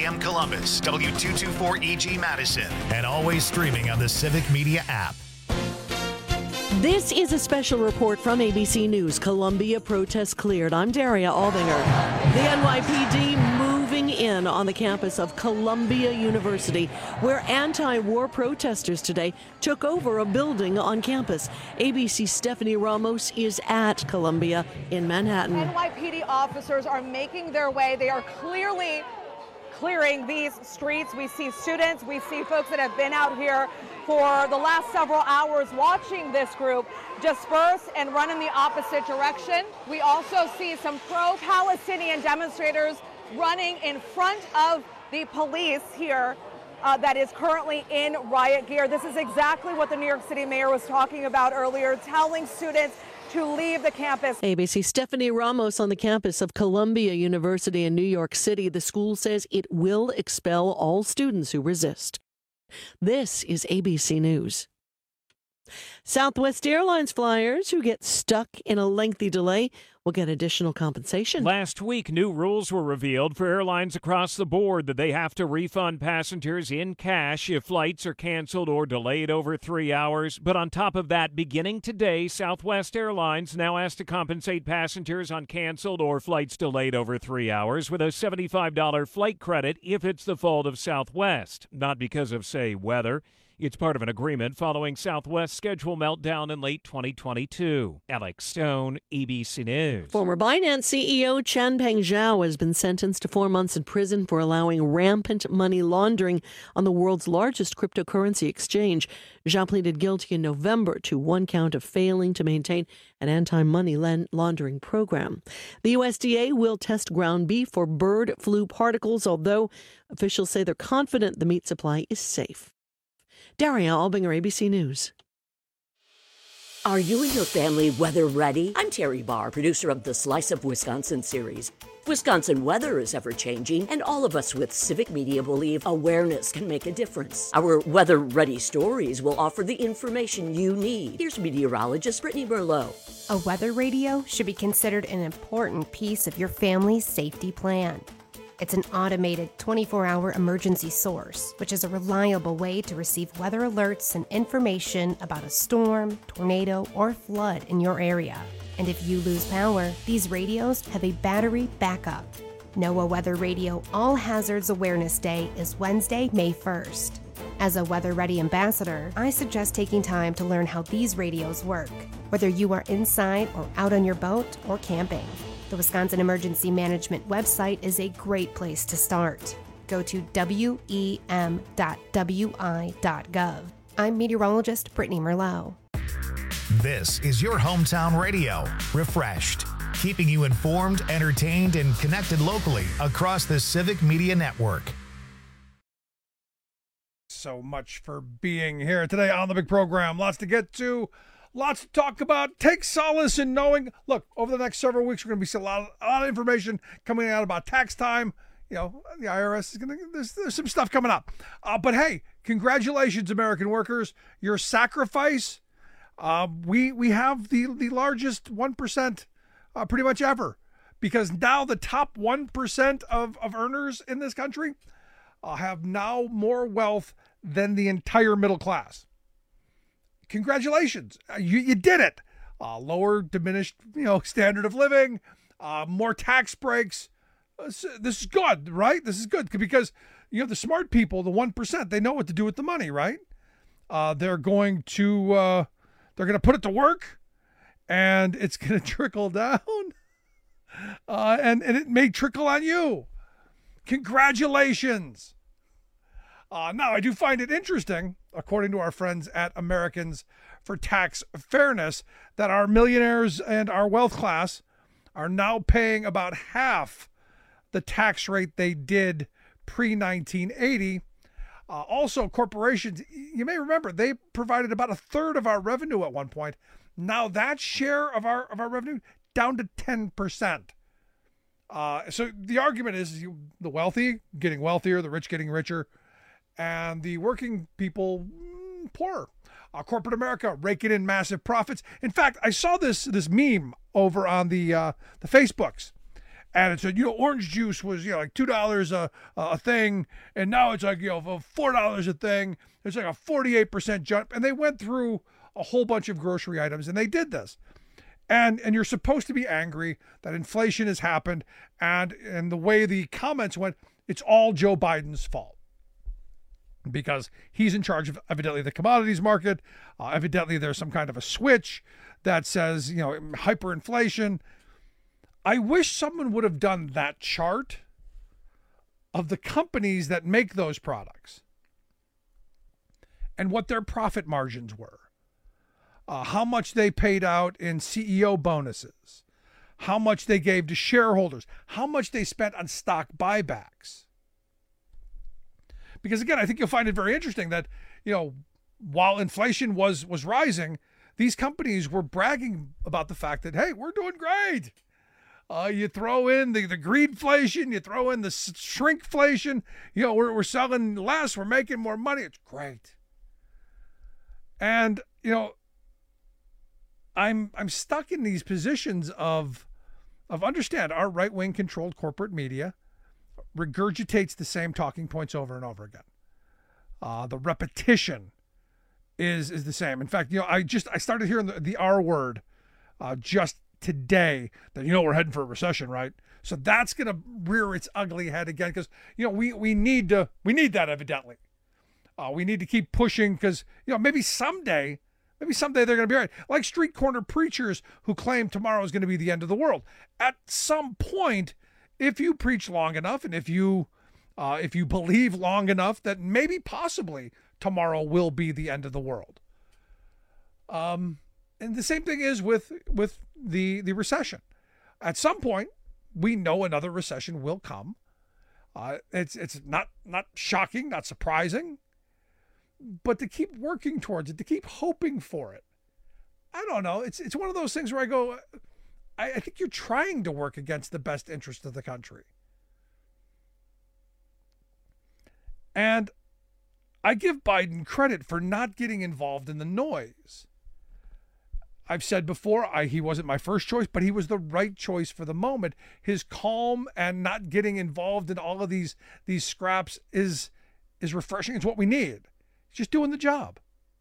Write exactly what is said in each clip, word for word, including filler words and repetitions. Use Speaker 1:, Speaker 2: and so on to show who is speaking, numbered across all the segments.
Speaker 1: M Columbus, W two twenty-four E G Madison, and always streaming on the Civic Media app.
Speaker 2: This is a special report from A B C News. Columbia protests cleared. I'm Daria Albinger. The N Y P D moving in on the campus of Columbia University, where anti-war protesters today took over a building on campus. A B C's Stephanie Ramos is at Columbia in Manhattan.
Speaker 3: N Y P D officers are making their way. They are clearly clearing these streets. We see students, we see folks that have been out here for the last several hours watching this group disperse and run in the opposite direction. We also see some pro-Palestinian demonstrators running in front of the police here uh, that is currently in riot gear. This is exactly what the New York City mayor was talking about earlier, telling students to leave the campus.
Speaker 2: A B C Stephanie Ramos on the campus of Columbia University in New York City. The school says it will expel all students who resist. This is A B C News. Southwest Airlines flyers who get stuck in a lengthy delay will get additional compensation.
Speaker 4: Last week, new rules were revealed for airlines across the board that they have to refund passengers in cash if flights are canceled or delayed over three hours. But on top of that, beginning today, Southwest Airlines now has to compensate passengers on canceled or flights delayed over three hours with a seventy-five dollars flight credit if it's the fault of Southwest, not because of, say, weather. It's part of an agreement following Southwest's schedule meltdown in late twenty twenty-two. Alex Stone, A B C News.
Speaker 2: Former Binance C E O Changpeng Zhao has been sentenced to four months in prison for allowing rampant money laundering on the world's largest cryptocurrency exchange. Zhao pleaded guilty in November to one count of failing to maintain an anti-money laundering program. The U S D A will test ground beef for bird flu particles, although officials say they're confident the meat supply is safe. Daria Albinger, A B C News.
Speaker 5: Are you and your family weather ready? I'm Terry Barr, producer of the Slice of Wisconsin series. Wisconsin weather is ever-changing, and all of us with Civic Media believe awareness can make a difference. Our weather-ready stories will offer the information you need. Here's meteorologist Brittany Merlot.
Speaker 6: A weather radio should be considered an important piece of your family's safety plan. It's an automated twenty-four hour emergency source, which is a reliable way to receive weather alerts and information about a storm, tornado, or flood in your area. And if you lose power, these radios have a battery backup. NOAA Weather Radio All Hazards Awareness Day is Wednesday, May first. As a Weather Ready ambassador, I suggest taking time to learn how these radios work, whether you are inside or out on your boat or camping. The Wisconsin Emergency Management website is a great place to start. Go to W E M dot W I dot gov. I'm meteorologist Brittany Merlot.
Speaker 1: This is your hometown radio, Refreshed, keeping you informed, entertained, and connected locally across the Civic Media Network.
Speaker 7: So much for being here today on the big program. Lots to get to. Lots to talk about. Take solace in knowing, look, over the next several weeks, we're going to be seeing a lot, of, a lot of information coming out about tax time. You know, the I R S is going to, there's, there's some stuff coming up. Uh, but hey, congratulations, American workers. Your sacrifice, uh, we we have the, the largest one percent uh, pretty much ever. Because now the top one percent of, of earners in this country uh, have now more wealth than the entire middle class. Congratulations. You you did it. Uh, lower diminished, you know, standard of living, uh, more tax breaks. Uh, this is good, right? This is good because, you know, the smart people, the one percent, they know what to do with the money, right? Uh, they're going to, uh, they're going to put it to work and it's going to trickle down uh, and, and it may trickle on you. Congratulations. Uh, now, I do find it interesting, according to our friends at Americans for Tax Fairness, that our millionaires and our wealth class are now paying about half the tax rate they did pre nineteen eighty. Uh, also, corporations, you may remember, they provided about a third of our revenue at one point. Now that share of our of our revenue down to ten percent. Uh, so the argument is you, the wealthy getting wealthier, the rich getting richer, and the working people mm, poorer. Uh, corporate America raking in massive profits. In fact, I saw this this meme over on the uh, the Facebooks, And it said, you know, orange juice was, you know, like two dollars a, a thing. And now it's like, you know, four dollars a thing. It's like a forty-eight percent jump. And they went through a whole bunch of grocery items and they did this. And and you're supposed to be angry that inflation has happened. And, and the way the comments went, it's all Joe Biden's fault. Because he's in charge of evidently the commodities market. Uh, evidently there's some kind of a switch that says, you know, hyperinflation. I wish someone would have done that chart of the companies that make those products and what their profit margins were, uh, how much they paid out in C E O bonuses, how much they gave to shareholders, how much they spent on stock buybacks. Because again, I think you'll find it very interesting that, you know, while inflation was was rising, these companies were bragging about the fact that, hey, we're doing great. Uh, you throw in the, the greedflation, you throw in the shrinkflation, you know, we're, we're selling less, we're making more money. It's great. And, you know, I'm I'm stuck in these positions of, of understand our right-wing controlled corporate media regurgitates the same talking points over and over again. Uh, the repetition is is the same. In fact, you know, I just I started hearing the, the R word uh, just today. That, you know, we're heading for a recession, right? So that's going to rear its ugly head again because, you know, we we need to we need that evidently. Uh, we need to keep pushing because, you know, maybe someday, maybe someday they're going to be right. Like street corner preachers who claim tomorrow is going to be the end of the world. At some point, if you preach long enough and if you uh, if you believe long enough that maybe possibly tomorrow will be the end of the world. Um, and the same thing is with with the, the recession. At some point, we know another recession will come. Uh, it's it's not not shocking, not surprising, but to keep working towards it, to keep hoping for it. I don't know. It's it's one of those things where I go, I, I think you're trying to work against the best interest of the country. And I give Biden credit for not getting involved in the noise. I've said before, I, he wasn't my first choice, but he was the right choice for the moment. His calm and not getting involved in all of these, these scraps is, is refreshing. It's what we need. He's just doing the job.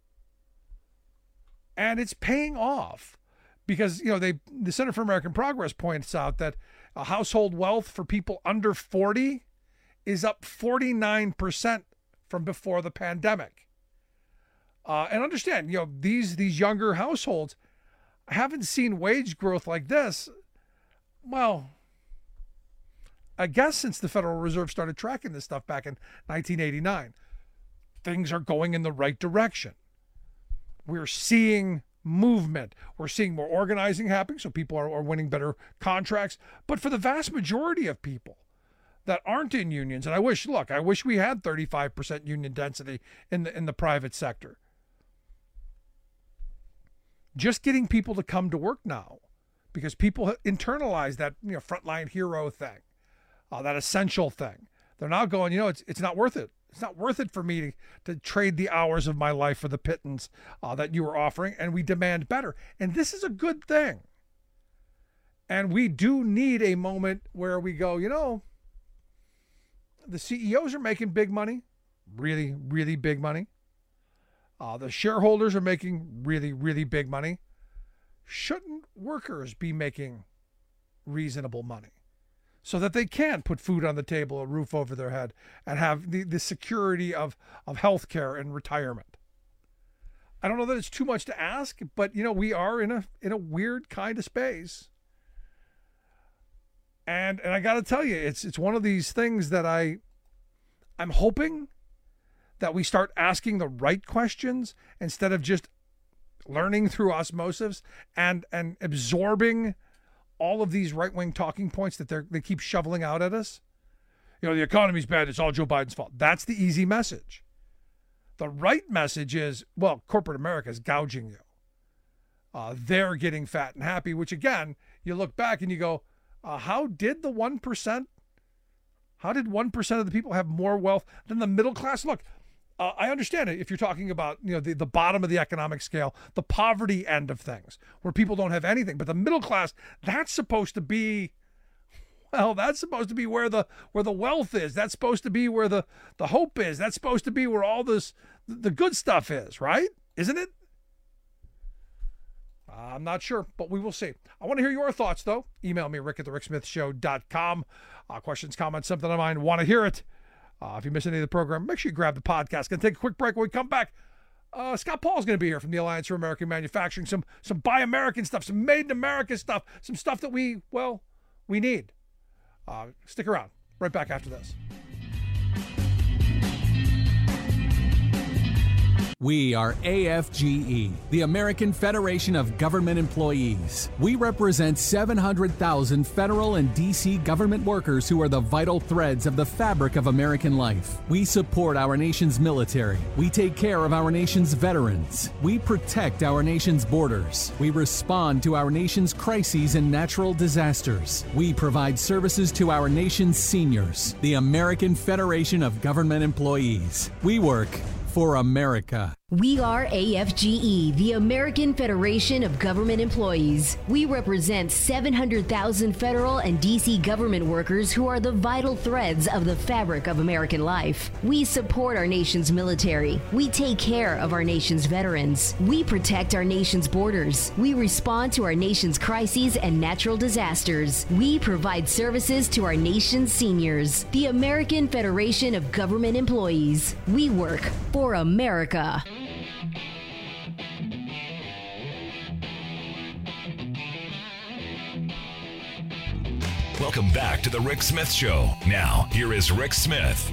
Speaker 7: And it's paying off because, you know, they the Center for American Progress points out that a household wealth for people under forty is up forty-nine percent from before the pandemic. Uh, and understand, you know, these these younger households haven't seen wage growth like this. Well, I guess since the Federal Reserve started tracking this stuff back in nineteen eighty-nine, things are going in the right direction. We're seeing movement. We're seeing more organizing happening, so people are, are winning better contracts. But for the vast majority of people that aren't in unions, and I wish, look, I wish we had thirty-five percent union density in the in the private sector. Just getting people to come to work now, because people internalize that, you know, frontline hero thing, uh, that essential thing. They're now going, you know, it's it's not worth it. It's not worth it for me to, to trade the hours of my life for the pittance uh, that you were offering, and we demand better. And this is a good thing. And we do need a moment where we go, you know, the C E Os are making big money, really, really big money. Uh, the shareholders are making really, really big money. Shouldn't workers be making reasonable money so that they can put food on the table, a roof over their head, and have the, the security of, of health care and retirement? I don't know that it's too much to ask, but, you know, we are in a in a weird kind of space. And and I got to tell you, it's it's one of these things that I I'm hoping that we start asking the right questions instead of just learning through osmosis and and absorbing all of these right-wing talking points that they they keep shoveling out at us. You know, the economy's bad, it's all Joe Biden's fault. That's the easy message. The right message is, well, corporate America is gouging you. Uh, they're getting fat and happy, which again, you look back and you go, uh, how did the one percent, how did one percent of the people have more wealth than the middle class? Look, Uh, I understand it if you're talking about, you know, the, the bottom of the economic scale, the poverty end of things, where people don't have anything. But the middle class, that's supposed to be, Well, that's supposed to be where the where the wealth is. That's supposed to be where the, the hope is. That's supposed to be where all this the good stuff is, right? Isn't it? I'm not sure, but we will see. I want to hear your thoughts, though. Email me, rick at the rick smith show dot com. Uh, questions, comments, something on mind. Want to hear it. Uh, if you miss any of the program, make sure you grab the podcast. Going to take a quick break. When we come back, uh, Scott Paul's going to be here from the Alliance for American Manufacturing. Some some Buy American stuff, some Made in America stuff, some stuff that we, well, we need. Uh, stick around. Right back after this.
Speaker 8: We are A F G E, the American Federation of Government Employees. We represent seven hundred thousand federal and D C government workers who are the vital threads of the fabric of American life. We support our nation's military. We take care of our nation's veterans. We protect our nation's borders. We respond to our nation's crises and natural disasters. We provide services to our nation's seniors. The American Federation of Government Employees. We work for America.
Speaker 9: We are A F G E, the American Federation of Government Employees. We represent seven hundred thousand federal and D C government workers who are the vital threads of the fabric of American life. We support our nation's military. We take care of our nation's veterans. We protect our nation's borders. We respond to our nation's crises and natural disasters. We provide services to our nation's seniors. The American Federation of Government Employees. We work for America.
Speaker 10: Welcome back to the Rick Smith Show. Now, here is Rick Smith.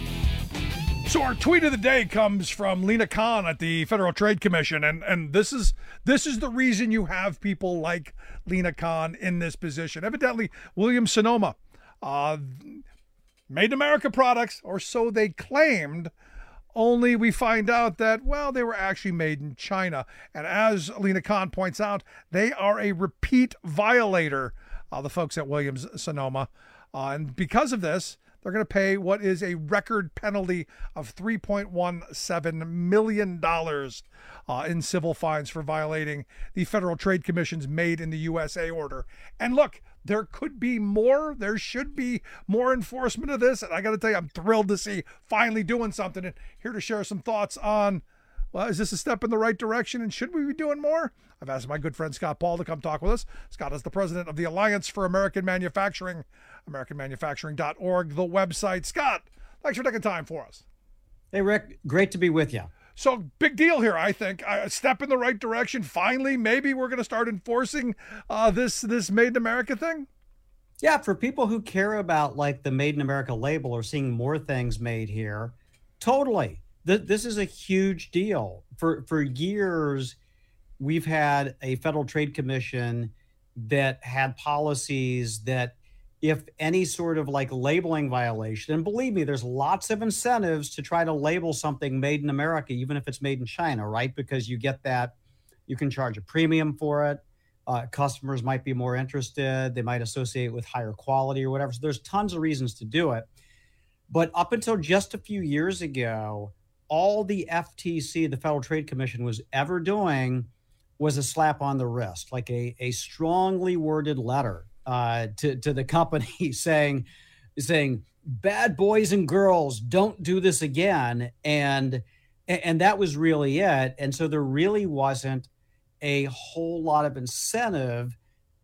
Speaker 7: So our tweet of the day comes from Lena Khan at the Federal Trade Commission, and and this is this is the reason you have people like Lena Khan in this position. Evidently, Williams Sonoma, uh, made in America products, or so they claimed. Only we find out that, well, they were actually made in China. And as Lena Khan points out, they are a repeat violator, uh, the folks at Williams Sonoma. Uh, and because of this, they're going to pay what is a record penalty of three point one seven million dollars uh, in civil fines for violating the Federal Trade Commission's Made in the U S A order. And look, there could be more. There should be more enforcement of this. And I got to tell you, I'm thrilled to see finally doing something. And here to share some thoughts on, well, is this a step in the right direction? And should we be doing more? I've asked my good friend Scott Paul to come talk with us. Scott is the president of the Alliance for American Manufacturing, american manufacturing dot org, the website. Scott, thanks for taking time for us.
Speaker 11: Hey, Rick. Great to be with you.
Speaker 7: So big deal here, I think. A step in the right direction. Finally, maybe we're going to start enforcing uh, this this Made in America thing.
Speaker 11: Yeah, for people who care about like the Made in America label or seeing more things made here, totally. Th- this is a huge deal. For for years, we've had a Federal Trade Commission that had policies that if any sort of like labeling violation, and believe me, there's lots of incentives to try to label something made in America, even if it's made in China, right? Because you get that, you can charge a premium for it. Uh, customers might be more interested. They might associate it with higher quality or whatever. So there's tons of reasons to do it. But up until just a few years ago, all the F T C, the Federal Trade Commission, was ever doing was a slap on the wrist, like a, a strongly worded letter uh, to, to the company saying, saying, bad boys and girls, don't do this again. And, and that was really it. And so there really wasn't a whole lot of incentive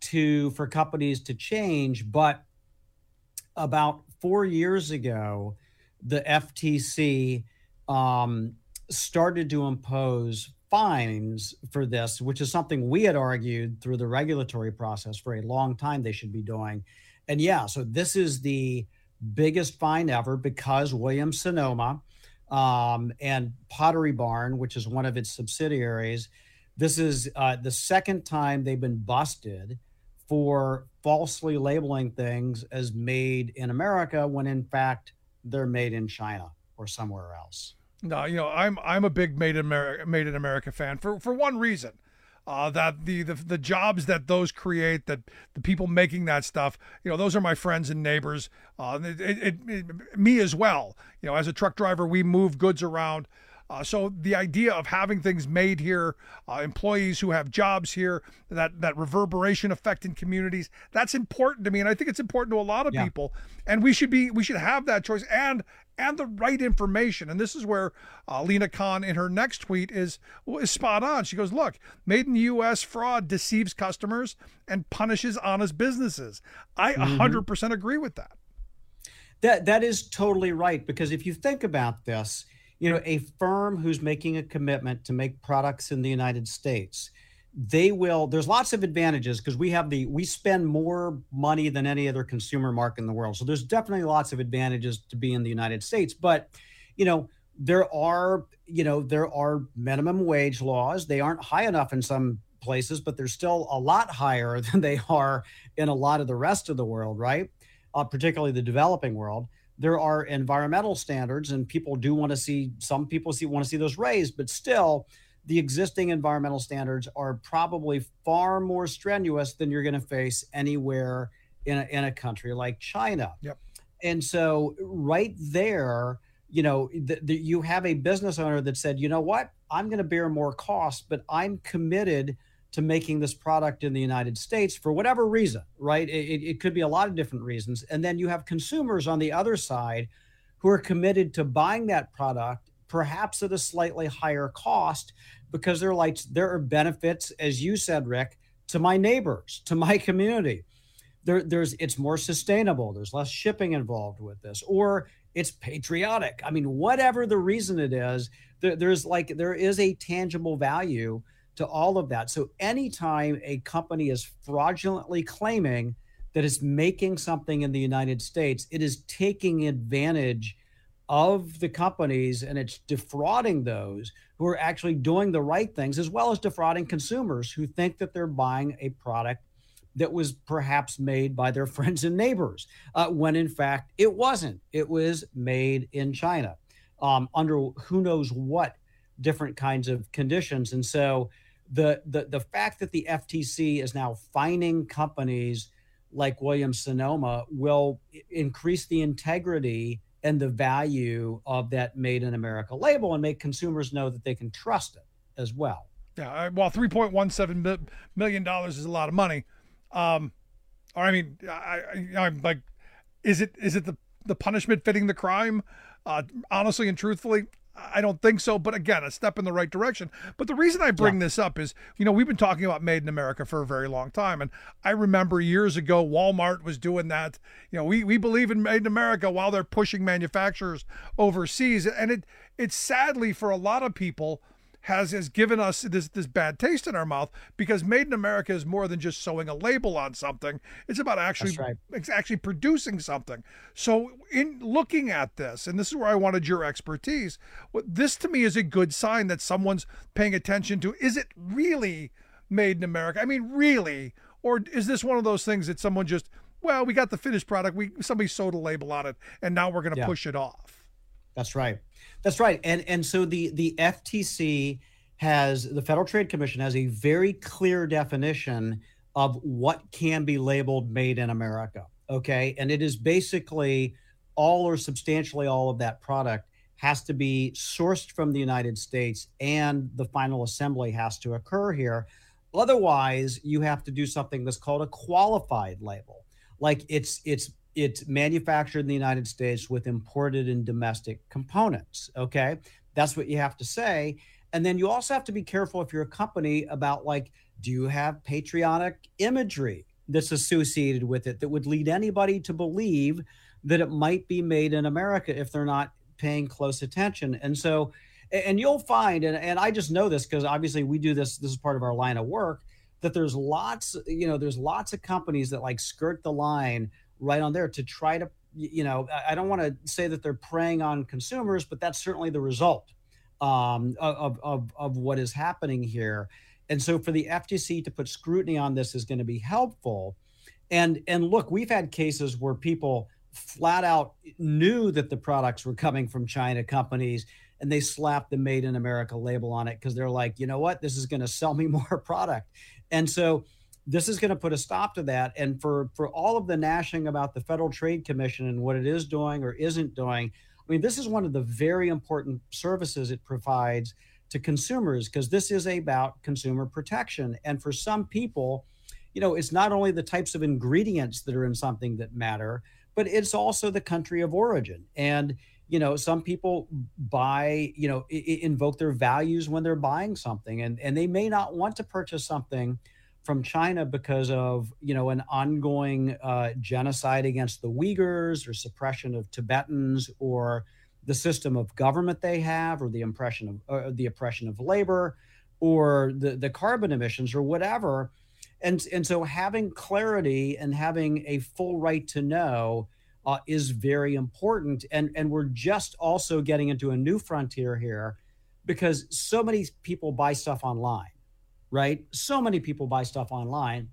Speaker 11: to for companies to change. But about four years ago, the F T C um, started to impose fines for this, which is something we had argued through the regulatory process for a long time they should be doing. And yeah, so this is the biggest fine ever because Williams Sonoma um, and Pottery Barn, which is one of its subsidiaries, this is uh, the second time they've been busted for falsely labeling things as made in America when in fact they're made in China or somewhere else.
Speaker 7: No, you know, I'm I'm a big Made in America, Made in America fan for, for one reason, uh, that the, the the jobs that those create, that the people making that stuff, you know, those are my friends and neighbors, uh, it, it, it, me as well. You know, as a truck driver, we move goods around. Uh, so the idea of having things made here, uh, employees who have jobs here, that, that reverberation effect in communities, that's important to me. And I think it's important to a lot of
Speaker 11: Yeah.
Speaker 7: people. And we should be, we should have that choice and, and the right information. And this is where uh, Lena Khan in her next tweet is, is spot on. She goes, look, made in the U S fraud deceives customers and punishes honest businesses. I
Speaker 11: Mm-hmm.
Speaker 7: one hundred percent agree with that.
Speaker 11: That that is totally right, because if you think about this, you know, a firm who's making a commitment to make products in the United States, they will, there's lots of advantages because we have the, we spend more money than any other consumer market in the world. So there's definitely lots of advantages to be in the United States. But, you know, there are, you know, there are minimum wage laws. They aren't high enough in some places, but they're still a lot higher than they are in a lot of the rest of the world, right? Uh, particularly the developing world. There are environmental standards, and people do want to see, some people see want to see those raised, but still the existing environmental standards are probably far more strenuous than you're going to face anywhere in a, in a country like China.
Speaker 7: Yep.
Speaker 11: And so right there, you know, the, the, you have a business owner that said, you know what, I'm going to bear more costs, but I'm committed to making this product in the United States for whatever reason, right? It, it could be a lot of different reasons. And then you have consumers on the other side who are committed to buying that product, perhaps at a slightly higher cost, because they're like, there are benefits, as you said, Rick, to my neighbors, to my community. There, there's, it's more sustainable. There's less shipping involved with this, or it's patriotic. I mean, whatever the reason it is, there, there's like, there is a tangible value to all of that. So anytime a company is fraudulently claiming that it's making something in the United States, it is taking advantage of the companies, and it's defrauding those who are actually doing the right things, as well as defrauding consumers who think that they're buying a product that was perhaps made by their friends and neighbors, uh, when in fact it wasn't. It was made in China, um, under who knows what different kinds of conditions. And so the, the the fact that the F T C is now fining companies like Williams-Sonoma will increase the integrity and the value of that Made in America label, and make consumers know that they can trust it as well.
Speaker 7: Yeah, I- well, three point one seven million dollars is a lot of money. Um, or I mean, I, I, I'm like, is it is it the, the punishment fitting the crime? Uh, honestly and truthfully, I don't think so. But again, a step in the right direction. But the reason I bring yeah. this up is, you know, we've been talking about Made in America for a very long time. And I remember years ago, Walmart was doing that. You know, we, we believe in Made in America while they're pushing manufacturers overseas. And it it's sadly for a lot of people has has given us this this bad taste in our mouth, because Made in America is more than just sewing a label on something. It's about actually
Speaker 11: right.
Speaker 7: it's actually producing something. So in looking at this, and this is where I wanted your expertise, this to me is a good sign that someone's paying attention to, is it really Made in America? I mean, really? Or is this one of those things that someone just, well, we got the finished product, we somebody sewed a label on it, and now we're going to
Speaker 11: yeah.
Speaker 7: push it off?
Speaker 11: That's right. That's right. And and so the the F T C has, the Federal Trade Commission has a very clear definition of what can be labeled Made in America. Okay. And it is basically all or substantially all of that product has to be sourced from the United States, and the final assembly has to occur here. Otherwise, you have to do something that's called a qualified label. Like it's it's It's manufactured in the United States with imported and domestic components. Okay. That's what you have to say. And then you also have to be careful, if you're a company, about like, do you have patriotic imagery that's associated with it that would lead anybody to believe that it might be made in America if they're not paying close attention? And so, and you'll find, and, and I just know this because obviously we do this, this is part of our line of work, that there's lots, you know, there's lots of companies that like skirt the line right on there to try to, you know, I don't want to say that they're preying on consumers, but that's certainly the result um, of, of, of what is happening here. And so for the F T C to put scrutiny on this is going to be helpful. And, and look, we've had cases where people flat out knew that the products were coming from China companies, and they slapped the Made in America label on it because they're like, you know what, this is going to sell me more product. And so this is going to put a stop to that. And for, for all of the gnashing about the Federal Trade Commission and what it is doing or isn't doing, I mean, this is one of the very important services it provides to consumers, because this is about consumer protection. And for some people, you know, it's not only the types of ingredients that are in something that matter, but it's also the country of origin. And, you know, some people buy, you know, I- invoke their values when they're buying something, and, and they may not want to purchase something from China because of, you know, an ongoing uh, genocide against the Uyghurs or suppression of Tibetans, or the system of government they have, or the impression of uh, the oppression of labor, or the, the carbon emissions, or whatever. And, and so having clarity and having a full right to know uh, is very important. And, and we're just also getting into a new frontier here, because so many people buy stuff online, right? So many people buy stuff online.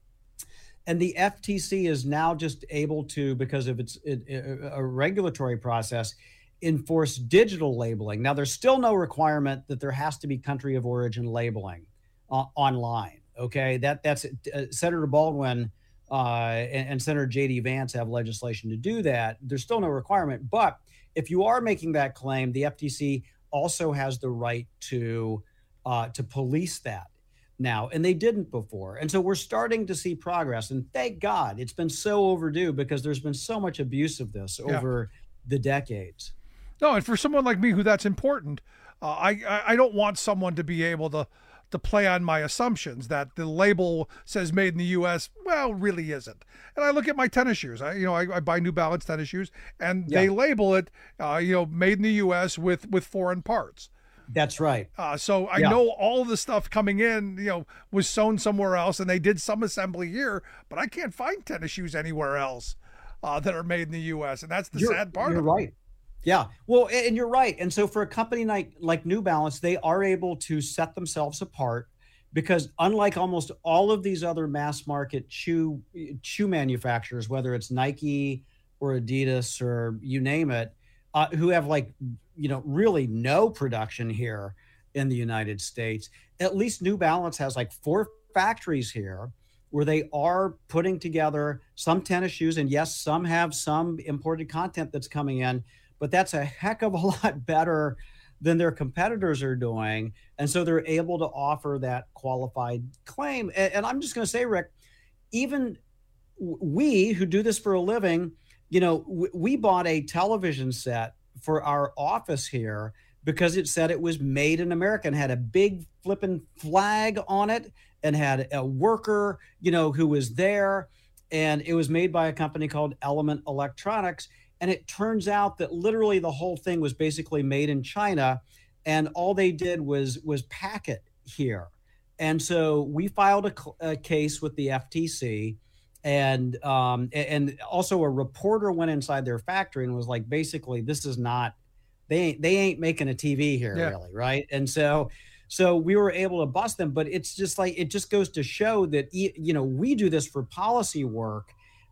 Speaker 11: And the F T C is now just able to, because of its it, it, a regulatory process, enforce digital labeling. Now, there's still no requirement that there has to be country of origin labeling uh, online. Okay, that that's uh, Senator Baldwin uh, and, and Senator J D Vance have legislation to do that. There's still no requirement, but if you are making that claim, the F T C also has the right to uh, to police that now, and they didn't before. And so we're starting to see progress, and thank God. It's been so overdue, because there's been so much abuse of this
Speaker 7: Yeah.
Speaker 11: over the decades.
Speaker 7: No, and for someone like me who that's important, uh, I, I I don't want someone to be able to to play on my assumptions that the label says made in the U S Well, really isn't. And I look at my tennis shoes. I you know I, I buy New Balance tennis shoes, and
Speaker 11: Yeah.
Speaker 7: they label it uh, you know made in the U S with with foreign parts.
Speaker 11: That's right.
Speaker 7: Uh, so I
Speaker 11: Yeah.
Speaker 7: know all of the stuff coming in, you know, was sewn somewhere else, and they did some assembly here, but I can't find tennis shoes anywhere else uh, that are made in the U S, and that's the
Speaker 11: You're-
Speaker 7: sad part
Speaker 11: You're
Speaker 7: of it.
Speaker 11: right. Yeah. Well, a- and you're right. And so for a company like like New Balance, they are able to set themselves apart, because unlike almost all of these other mass market shoe shoe manufacturers, whether it's Nike or Adidas or you name it, uh, who have like, you know, really no production here in the United States, at least New Balance has like four factories here where they are putting together some tennis shoes. And yes, some have some imported content that's coming in, but that's a heck of a lot better than their competitors are doing. And so they're able to offer that qualified claim. And, and I'm just going to say, Rick, even w- we who do this for a living, you know, w- we bought a television set for our office here because it said it was made in America and had a big flipping flag on it and had a worker, you know, who was there. And it was made by a company called Element Electronics. And it turns out that literally the whole thing was basically made in China, and all they did was was pack it here. And so we filed a, cl- a case with the F T C, and um, a- and also a reporter went inside their factory and was like, basically, this is not, they ain't, they ain't making a T V here,
Speaker 7: Yeah.
Speaker 11: really, right? And so so we were able to bust them, but it's just like, it just goes to show that, e- you know, we do this for policy work.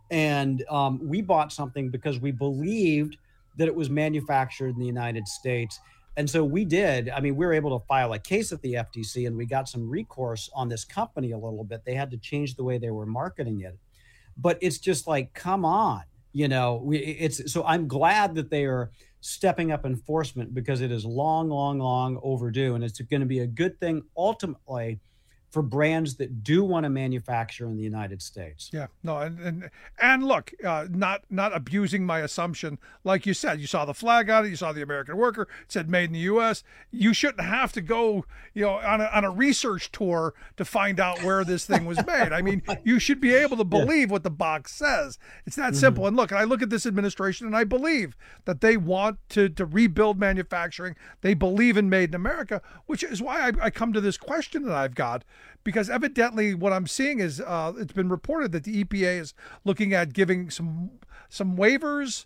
Speaker 11: And um, we bought something because we believed that it was manufactured in the United States. And so we did. I mean, we were able to file a case at the F T C, and we got some recourse on this company a little bit. They had to change the way they were marketing it. But it's just like, come on, you know, we, it's so I'm glad that they are stepping up enforcement, because it is long, long, long overdue. And it's going to be a good thing ultimately for brands that do want to manufacture in the United States.
Speaker 7: Yeah, no, and and, and look, uh, not not abusing my assumption. Like you said, you saw the flag on it, you saw the American worker, it said made in the U S. You shouldn't have to go, you know, on a, on a research tour to find out where this thing was made. I mean, you should be able to believe what the box says. It's that simple. And look, and I look at this administration, and I believe that they want to to rebuild manufacturing. They believe in made in America, which is why I, I come to this question that I've got. Because evidently what I'm seeing is uh, it's been reported that the E P A is looking at giving some some waivers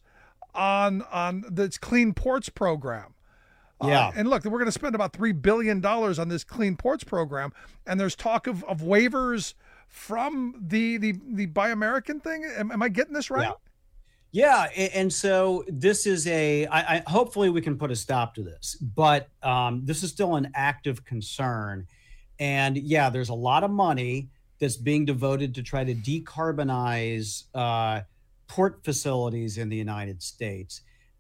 Speaker 7: on on the Clean Ports program.
Speaker 11: Yeah.
Speaker 7: Uh, and look, we're going to spend about three billion dollars on this Clean Ports program. And there's talk of, of waivers from the, the, the Buy American thing. Am, am I getting this right?
Speaker 11: Yeah. Yeah, a- and so this is a. I, I hopefully we can put a stop to this, but um, this is still an active concern. And yeah, there's a lot of money that's being devoted to try to decarbonize uh, port facilities in the United States.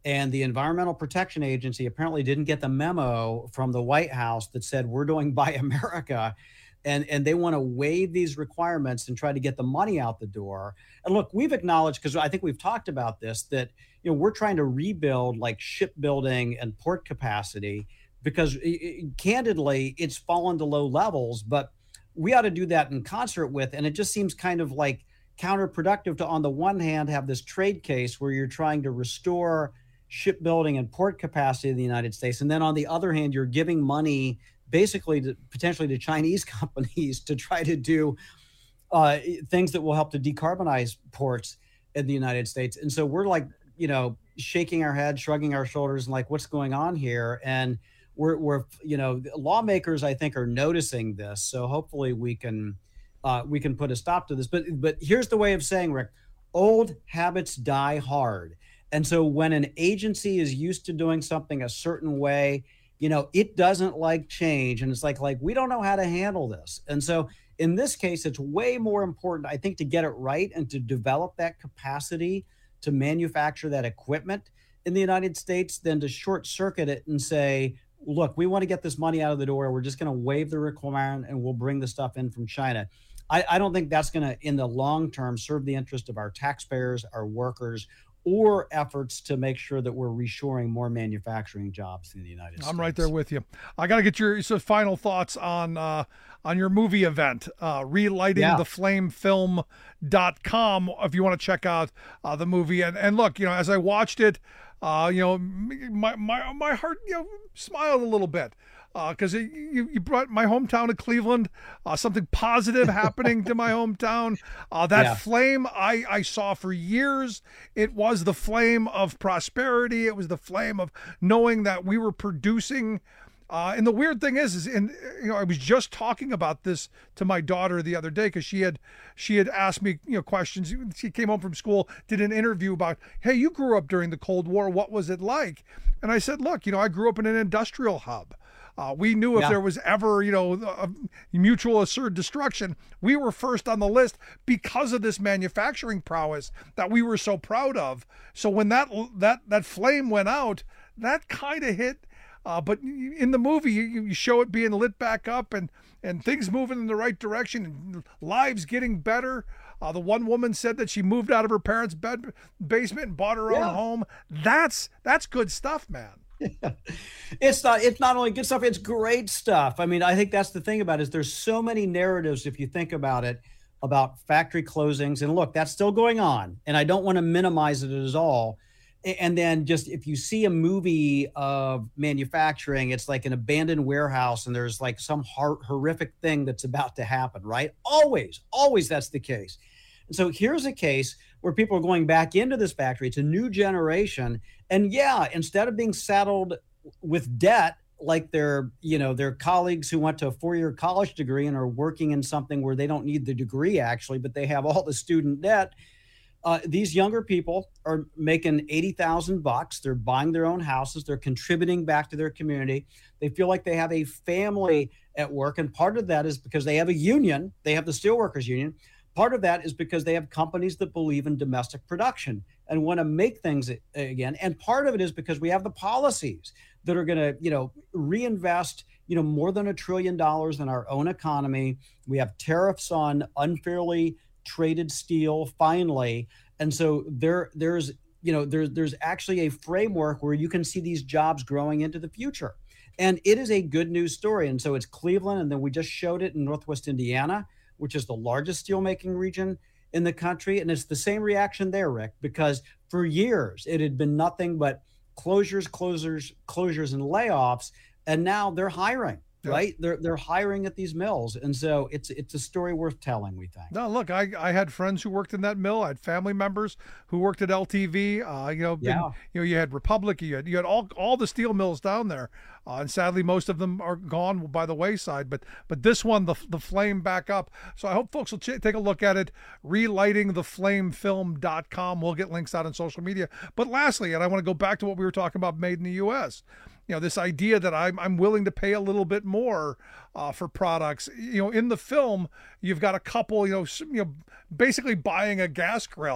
Speaker 11: And the Environmental Protection Agency apparently didn't get the memo from the White House that said, we're doing Buy America. And, and they want to waive these requirements and try to get the money out the door. And look, we've acknowledged, because I think we've talked about this, that you know we're trying to rebuild like shipbuilding and port capacity because it, it, candidly, it's fallen to low levels. But we ought to do that in concert with, and it just seems kind of like counterproductive to, on the one hand, have this trade case where you're trying to restore shipbuilding and port capacity in the United States. And then on the other hand, you're giving money basically to potentially to Chinese companies to try to do uh, things that will help to decarbonize ports in the United States. And so we're like, you know, shaking our head, shrugging our shoulders and like, what's going on here? And we're, we're, you know, lawmakers, I think, are noticing this. So hopefully we can, uh, we can put a stop to this. But, but here's the way of saying, Rick, old habits die hard. And so when an agency is used to doing something a certain way, you know, it doesn't like change. And it's like, like, we don't know how to handle this. And so in this case, it's way more important, I think, to get it right and to develop that capacity to manufacture that equipment in the United States than to short circuit it and say, look, we want to get this money out of the door. We're just going to waive the requirement and we'll bring the stuff in from China. I, I don't think that's going to, in the long term, serve the interest of our taxpayers, our workers, or efforts to make sure that we're reshoring more manufacturing jobs in the United States.
Speaker 7: I'm right there with you. I got to get your so final thoughts on uh, on your movie event, uh, relighting the flame film dot com, if you want to check out uh, the movie. And, and look, you know, as I watched it, uh, you know, my, my, my heart, you know, smiled a little bit. Because uh, you, you brought my hometown of Cleveland, uh, something positive happening to my hometown. Uh, that yeah. flame I, I saw for years. It was the flame of prosperity. It was the flame of knowing that we were producing. Uh, and the weird thing is, is in, you know, I was just talking about this to my daughter the other day because she had she had asked me, you know, questions. She came home from school, did an interview about, hey, you grew up during the Cold War. What was it like? And I said, look, you know, I grew up in an industrial hub. Uh, we knew if yeah. there was ever, you know, a mutual assured destruction, we were first on the list because of this manufacturing prowess that we were so proud of. So when that that that flame went out, that kind of hit. Uh, but in the movie, you, you show it being lit back up and and things moving in the right direction and lives getting better. Uh, the one woman said that she moved out of her parents' bed basement and bought her yeah. own home. That's that's good stuff, man.
Speaker 11: Yeah. It's not it's not only good stuff, it's great stuff. I mean, I think that's the thing about it, is there's so many narratives, if you think about it, about factory closings. And look, that's still going on. And I don't want to minimize it at all. And then just if you see a movie of manufacturing, it's like an abandoned warehouse and there's like some hor- horrific thing that's about to happen, right? Always, always that's the case. And so here's a case where people are going back into this factory. It's a new generation. And yeah, instead of being saddled with debt, like their, you know, their colleagues who went to a four-year college degree and are working in something where they don't need the degree actually, but they have all the student debt. Uh, these younger people are making eighty thousand bucks. They're buying their own houses. They're contributing back to their community. They feel like they have a family at work. And part of that is because they have a union. They have the Steelworkers Union. Part of that is because they have companies that believe in domestic production and want to make things again. And part of it is because we have the policies that are going to, you know, reinvest, you know, more than a trillion dollars in our own economy. We have tariffs on unfairly traded steel, finally. And so there, there's, you know, there's, there's actually a framework where you can see these jobs growing into the future. And it is a good news story. And so it's Cleveland. And then we just showed it in Northwest Indiana, which is the largest steelmaking region in the country. And it's the same reaction there, Rick, because for years it had been nothing but closures, closures, closures, and layoffs. And now they're hiring. Yeah. Right. They're they're hiring at these mills. And so it's it's a story worth telling, we think.
Speaker 7: No, look, I, I had friends who worked in that mill. I had family members who worked at L T V. Uh, you know,
Speaker 11: yeah.
Speaker 7: and, you know, you had Republic, you had you had all all the steel mills down there. Uh, and sadly, most of them are gone by the wayside. But but this one, the the flame back up. So I hope folks will ch- take a look at it. relighting the flame film dot com. We'll get links out on social media. But lastly, and I want to go back to what we were talking about, made in the U S, you know, this idea that I'm I'm willing to pay a little bit more uh, for products. You know, in the film, you've got a couple, you know, you know, basically buying a gas grill.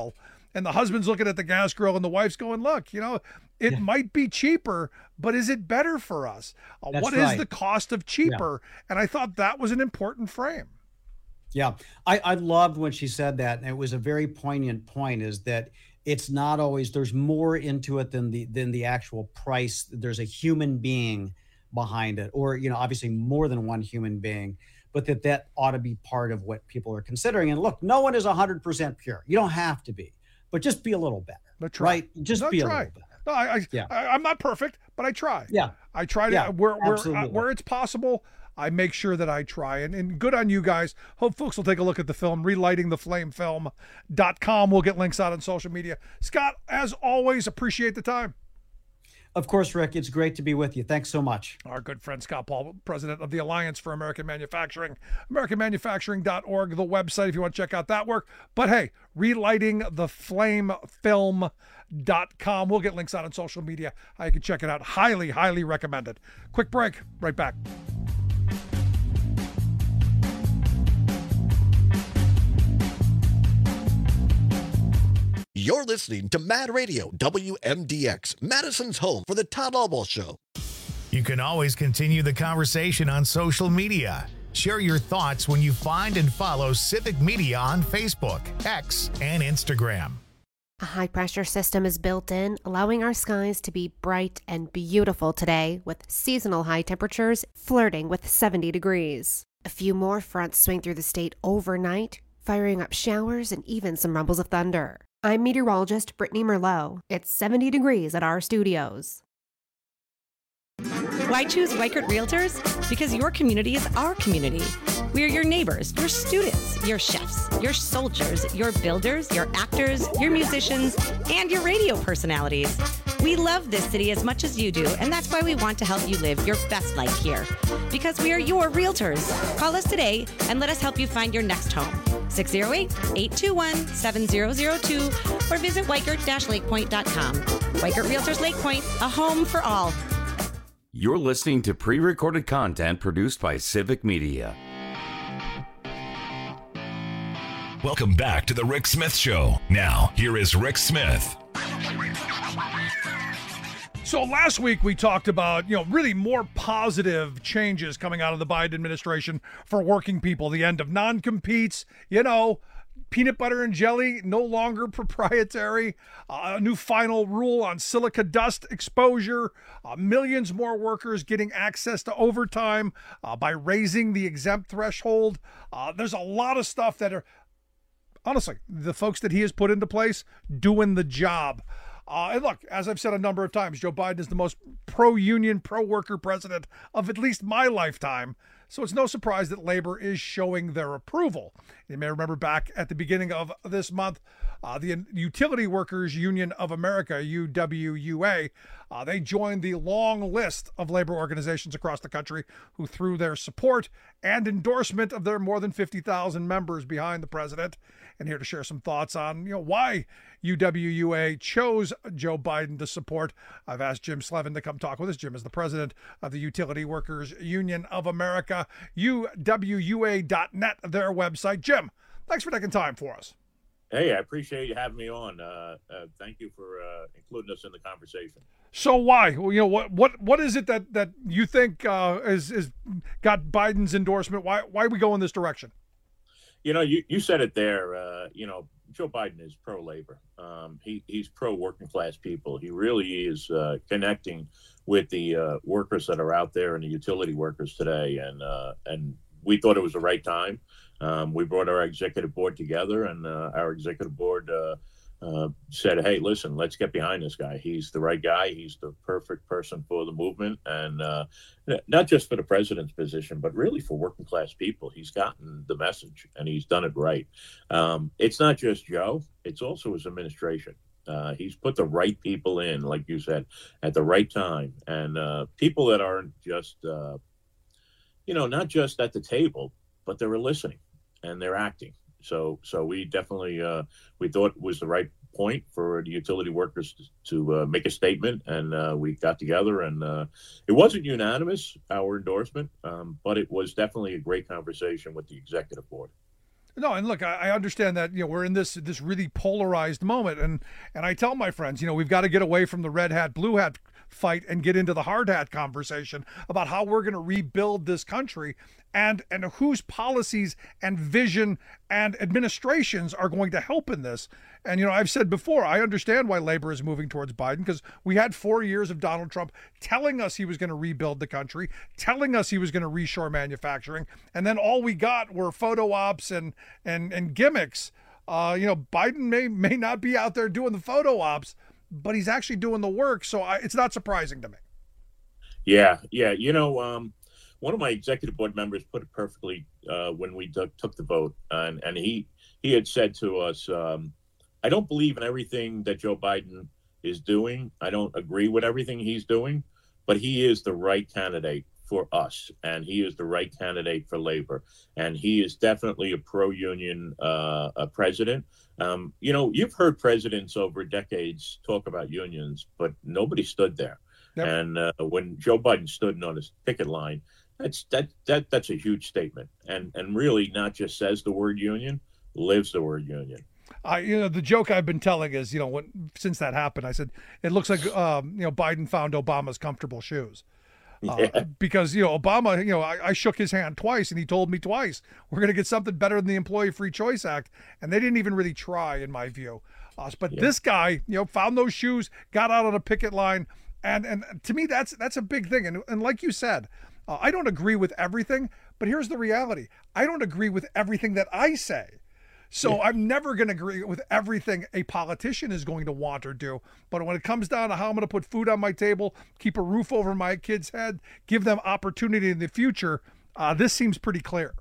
Speaker 7: and the husband's looking at the gas grill and the wife's going, look, you know, it yeah. might be cheaper, but is it better for us? Uh, what right. is the cost of cheaper? Yeah. And I thought that was an important frame.
Speaker 11: Yeah, I, I loved when she said that. And it was a very poignant point, is that it's not always, there's more into it than the than the actual price. There's a human being behind it, or, you know, obviously more than one human being, but that that ought to be part of what people are considering. And look, no one is one hundred percent pure. You don't have to be, but just be a little better.
Speaker 7: But try.
Speaker 11: Right? Just
Speaker 7: no,
Speaker 11: be
Speaker 7: try.
Speaker 11: a little better.
Speaker 7: No, I, I, yeah. I, I'm not perfect, but I try.
Speaker 11: Yeah.
Speaker 7: I try to,
Speaker 11: yeah,
Speaker 7: where, where, uh, where it's possible, I make sure that I try. And, and good on you guys. Hope folks will take a look at the film, relighting the flame film dot com. We'll get links out on social media. Scott, as always, appreciate the time.
Speaker 11: Of course, Rick, it's great to be with you. Thanks so much.
Speaker 7: Our good friend Scott Paul, president of the Alliance for American Manufacturing, american manufacturing dot org, the website if you want to check out that work. But hey, relighting the flame film dot com. We'll get links out on social media. You can check it out. Highly, highly recommended. Quick break. Right back.
Speaker 12: You're listening to Mad Radio, W M D X, Madison's home for the Todd Albaugh Show.
Speaker 1: You can always continue the conversation on social media. Share your thoughts when you find and follow Civic Media on Facebook, X, and Instagram.
Speaker 6: A high-pressure system is built in, allowing our skies to be bright and beautiful today, with seasonal high temperatures flirting with seventy degrees. A few more fronts swing through the state overnight, firing up showers and even some rumbles of thunder. I'm meteorologist Brittany Merlot. It's seventy degrees at our studios.
Speaker 13: Why choose Weichert Realtors? Because your community is our community. We are your neighbors, your students, your chefs, your soldiers, your builders, your actors, your musicians, and your radio personalities. We love this city as much as you do, and that's why we want to help you live your best life here. Because we are your realtors. Call us today and let us help you find your next home. six oh eight, eight two one, seven oh oh two or visit weichert dash lake point dot com. Weichert Realtors Lake Point, a home for all.
Speaker 14: You're listening to pre-recorded content produced by Civic Media.
Speaker 10: Welcome back to the Rick Smith Show. Now, here is Rick Smith.
Speaker 7: So last week we talked about, you know, really more positive changes coming out of the Biden administration for working people. The end of non-competes, you know, peanut butter and jelly no longer proprietary, uh, a new final rule on silica dust exposure, uh, millions more workers getting access to overtime uh, by raising the exempt threshold. Uh, there's a lot of stuff that are, honestly, the folks that he has put into place doing the job. Uh, and look, as I've said a number of times, Joe Biden is the most pro-union, pro-worker president of at least my lifetime. So it's no surprise that labor is showing their approval. You may remember back at the beginning of this month, uh, the Utility Workers Union of America, U W U A, uh, they joined the long list of labor organizations across the country who threw their support and endorsement of their more than fifty thousand members behind the president. And here to share some thoughts on, you know, why U W U A chose Joe Biden to support, I've asked Jim Slevin to come talk with us. Jim is the president of the Utility Workers Union of America, U W U A dot net, their website. Jim, thanks for taking time for us.
Speaker 15: Hey, I appreciate you having me on. Uh, uh, thank you for uh, including us in the conversation.
Speaker 7: So why? Well, you know, what what what is it that that you think uh, is is got Biden's endorsement? Why why we go in this direction?
Speaker 15: You know, you, you said it there. Uh, you know, Joe Biden is pro-labor. Um, he, he's pro-working class people. He really is uh, connecting with the uh, workers that are out there and the utility workers today. And uh, and we thought it was the right time. Um, we brought our executive board together, and uh, our executive board uh, uh, said, hey, listen, let's get behind this guy. He's the right guy. He's the perfect person for the movement. And uh, not just for the president's position, but really for working class people. He's gotten the message and he's done it right. Um, it's not just Joe. It's also his administration. Uh, he's put the right people in, like you said, at the right time. And uh, people that aren't just, uh, you know, not just at the table, but they're listening and they're acting. So, so we definitely uh, we thought it was the right point for the utility workers to, to uh, make a statement, and uh, we got together. And uh, it wasn't unanimous, our endorsement, um, but it was definitely a great conversation with the executive board.
Speaker 7: No, and look, I, I understand that, you know, we're in this this really polarized moment, and and I tell my friends, you know, we've got to get away from the red hat, blue hat fight and get into the hard hat conversation about how we're going to rebuild this country, and and whose policies and vision and administrations are going to help in this. And, you know, I've said before, I understand why labor is moving towards Biden, because we had four years of Donald Trump telling us he was going to rebuild the country, telling us he was going to reshore manufacturing. And then all we got were photo ops and and, and gimmicks. Uh, you know, Biden may, may not be out there doing the photo ops, but he's actually doing the work. So I, it's not surprising to me.
Speaker 15: Yeah, yeah. You know, um, one of my executive board members put it perfectly uh, when we took, took the vote. And, and he, he had said to us, um, I don't believe in everything that Joe Biden is doing. I don't agree with everything he's doing, but he is the right candidate for us, and he is the right candidate for labor, and he is definitely a pro-union uh, a president. Um, you know, you've heard presidents over decades talk about unions, but nobody stood there. Yep. And uh, when Joe Biden stood on his picket line, that's that that that's a huge statement, and and really not just says the word union, lives the word union.
Speaker 7: I, you know, the joke I've been telling is, you know, when since that happened, I said it looks like, um, you know, Biden found Obama's comfortable shoes, uh, yeah. because you know Obama, you know, I, I shook his hand twice, and he told me twice we're going to get something better than the Employee Free Choice Act, and they didn't even really try, in my view. Uh, but yeah. This guy, you know, found those shoes, got out on a picket line, and and to me that's that's a big thing. And and like you said, uh, I don't agree with everything, but here's the reality: I don't agree with everything that I say. So yeah. I'm never going to agree with everything a politician is going to want or do. But when it comes down to how I'm going to put food on my table, keep a roof over my kid's head, give them opportunity in the future, uh, this seems pretty clear.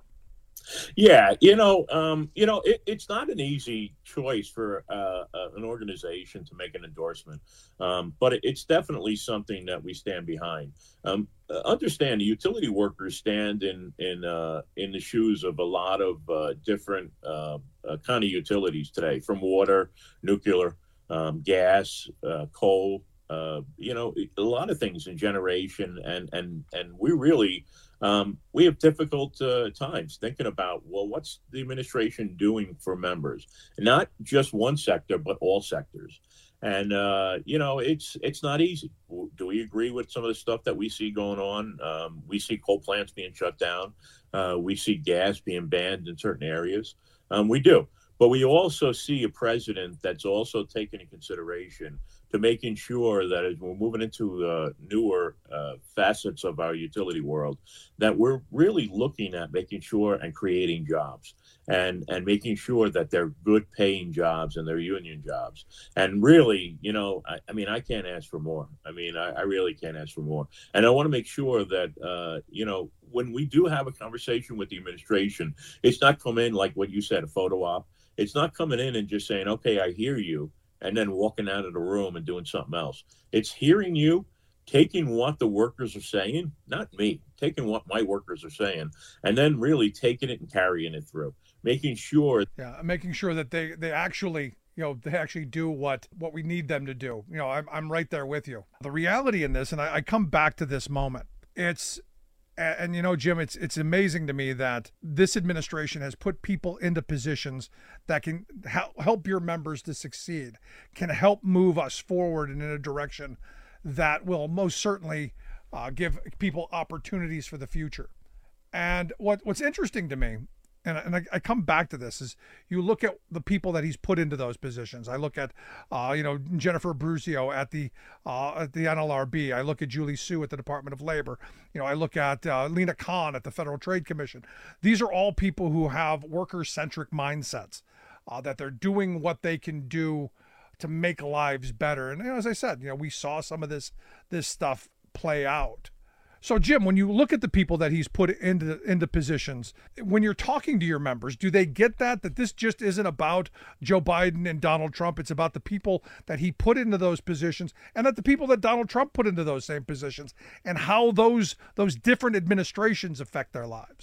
Speaker 15: Yeah, you know, um, you know, it, it's not an easy choice for uh, uh, an organization to make an endorsement, um, but it, it's definitely something that we stand behind. Um, uh, understand, the utility workers stand in in uh, in the shoes of a lot of uh, different uh, uh, kind of utilities today, from water, nuclear, um, gas, uh, coal. Uh, you know, a lot of things in generation, and and and we really. Um, we have difficult uh, times thinking about, well, what's the administration doing for members? Not just one sector, but all sectors. And, uh, you know, it's it's not easy. Do we agree with some of the stuff that we see going on? Um, we see coal plants being shut down. Uh, we see gas being banned in certain areas. Um, we do. But we also see a president that's also taking into consideration to making sure that as we're moving into uh, newer uh, facets of our utility world, that we're really looking at making sure and creating jobs and, and making sure that they're good paying jobs and they're union jobs. And really, you know, I, I mean, I can't ask for more. I mean, I, I really can't ask for more. And I want to make sure that, uh, you know, when we do have a conversation with the administration, it's not come in like what you said, a photo op. It's not coming in and just saying, okay, I hear you, and then walking out of the room and doing something else. It's hearing you, taking what the workers are saying, not me, taking what my workers are saying, and then really taking it and carrying it through, making sure.
Speaker 7: Yeah, making sure that they, they actually, you know, they actually do what, what we need them to do. You know, I'm, I'm right there with you. The reality in this, and I, I come back to this moment, it's, and, and you know, Jim, it's it's amazing to me that this administration has put people into positions that can help help your members to succeed, can help move us forward in a direction that will most certainly uh, give people opportunities for the future. And what what's interesting to me, and, and I, I come back to this, is you look at the people that he's put into those positions. I look at, uh, you know, Jennifer Abruzzo at the uh, at the N L R B. I look at Julie Su at the Department of Labor. You know, I look at uh, Lena Khan at the Federal Trade Commission. These are all people who have worker-centric mindsets, uh, that they're doing what they can do to make lives better. And you know, as I said, you know, we saw some of this this stuff play out. So, Jim, when you look at the people that he's put into into positions, when you're talking to your members, do they get that, that this just isn't about Joe Biden and Donald Trump? It's about the people that he put into those positions, and that the people that Donald Trump put into those same positions, and how those those different administrations affect their lives?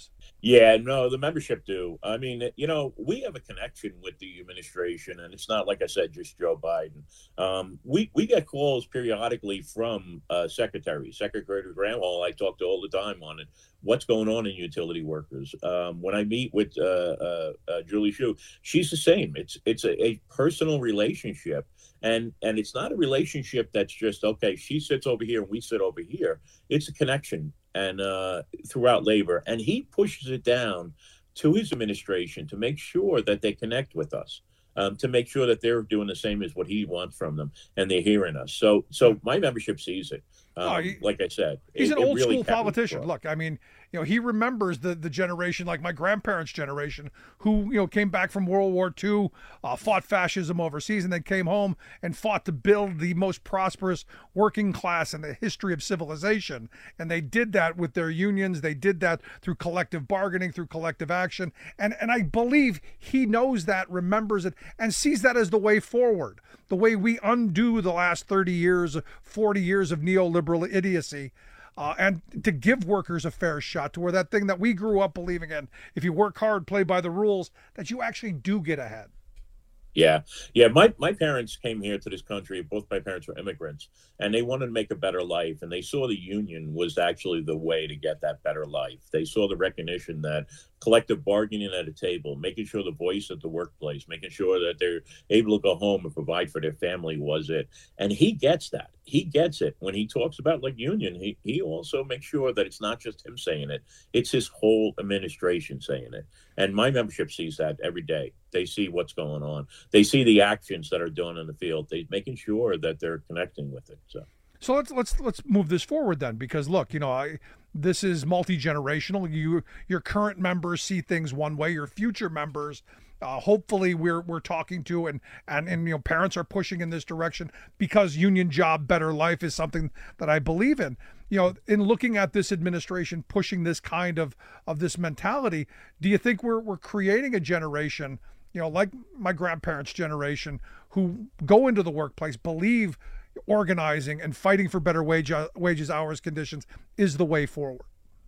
Speaker 15: Yeah, no, the membership do. I mean, you know, we have a connection with the administration, and it's not, like I said, just Joe Biden. Um, we, we get calls periodically from uh, secretaries. Secretary Granholm, I talk to all the time on it. What's going on in utility workers? Um, when I meet with uh, uh, uh, Julie Shu, she's the same. It's it's a, a personal relationship. And and it's not a relationship that's just, okay, she sits over here and we sit over here. It's a connection and uh, throughout labor. And he pushes it down to his administration to make sure that they connect with us, um, to make sure that they're doing the same as what he wants from them and they're hearing us. So so my membership sees it. Um,
Speaker 7: Oh, he-
Speaker 15: like I said,
Speaker 7: He's
Speaker 15: it-
Speaker 7: an
Speaker 15: it
Speaker 7: old
Speaker 15: really
Speaker 7: school
Speaker 15: carries
Speaker 7: politician.
Speaker 15: across.
Speaker 7: Look, I mean, you know, he remembers the the generation, like my grandparents' generation, who, you know, came back from World War Two, uh, fought fascism overseas, and then came home and fought to build the most prosperous working class in the history of civilization. And they did that with their unions. They did that through collective bargaining, through collective action. And and I believe he knows that, remembers it, and sees that as the way forward. The way we undo the last thirty years, forty years of neoliberal idiocy. Uh, and to give workers a fair shot to where that thing that we grew up believing in, if you work hard, play by the rules, that you actually do get ahead.
Speaker 15: Yeah. Yeah. My, my parents came here to this country. Both my parents were immigrants, and they wanted to make a better life. And they saw the union was actually the way to get that better life. They saw the recognition that collective bargaining at a table, making sure the voice at the workplace, making sure that they're able to go home and provide for their family was it. And he gets that. He gets it. When he talks about like union, he, he also makes sure that it's not just him saying it. It's his whole administration saying it. And my membership sees that every day. They see what's going on. They see the actions that are done in the field. They making sure that they're connecting with it. So.
Speaker 7: So let's let's let's move this forward then, because look, you know, I, this is multi-generational. You your current members see things one way. Your future members, uh, hopefully, we're we're talking to and and and you know, parents are pushing in this direction because union job, better life is something that I believe in. You know, in looking at this administration pushing this kind of of this mentality, do you think we're we're creating a generation, you know, like my grandparents' generation, who go into the workplace, believe organizing and fighting for better wage wages, hours, conditions is the way forward?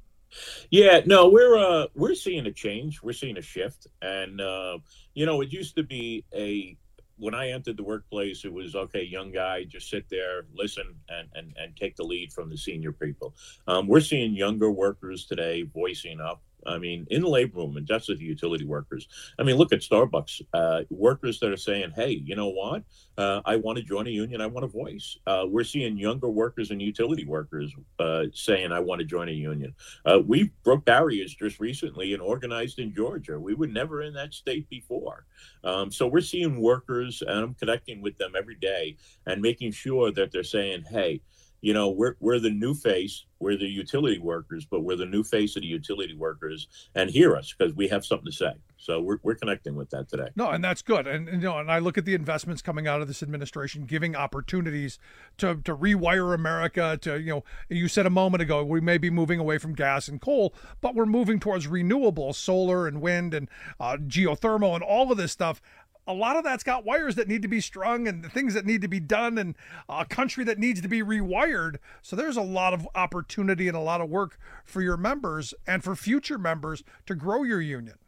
Speaker 15: Yeah, no, we're uh we're seeing a change. We're seeing a shift. And uh, you know, it used to be a when I entered the workplace, it was okay, young guy, just sit there, listen, and and, and take the lead from the senior people. Um, we're seeing younger workers today voicing up. I mean, in the labor movement, that's the utility workers. I mean, look at Starbucks, uh, workers that are saying, hey, you know what? Uh, I want to join a union. I want a voice. Uh, we're seeing younger workers and utility workers uh, saying, I want to join a union. Uh, we broke barriers just recently and organized in Georgia. We were never in that state before. Um, so we're seeing workers, and I'm connecting with them every day and making sure that they're saying, hey, you know, we're we're the new face. We're the utility workers, but we're the new face of the utility workers, and hear us because we have something to say. So we're we're connecting with that today.
Speaker 7: No, and that's good. And, and you know, and I look at the investments coming out of this administration, giving opportunities to to rewire America. To, you know, you said a moment ago, we may be moving away from gas and coal, but we're moving towards renewables, solar and wind and uh, geothermal and all of this stuff. A lot of that's got wires that need to be strung and things that need to be done, and a country that needs to be rewired. So there's a lot of opportunity and a lot of work for your members and for future members to grow your union.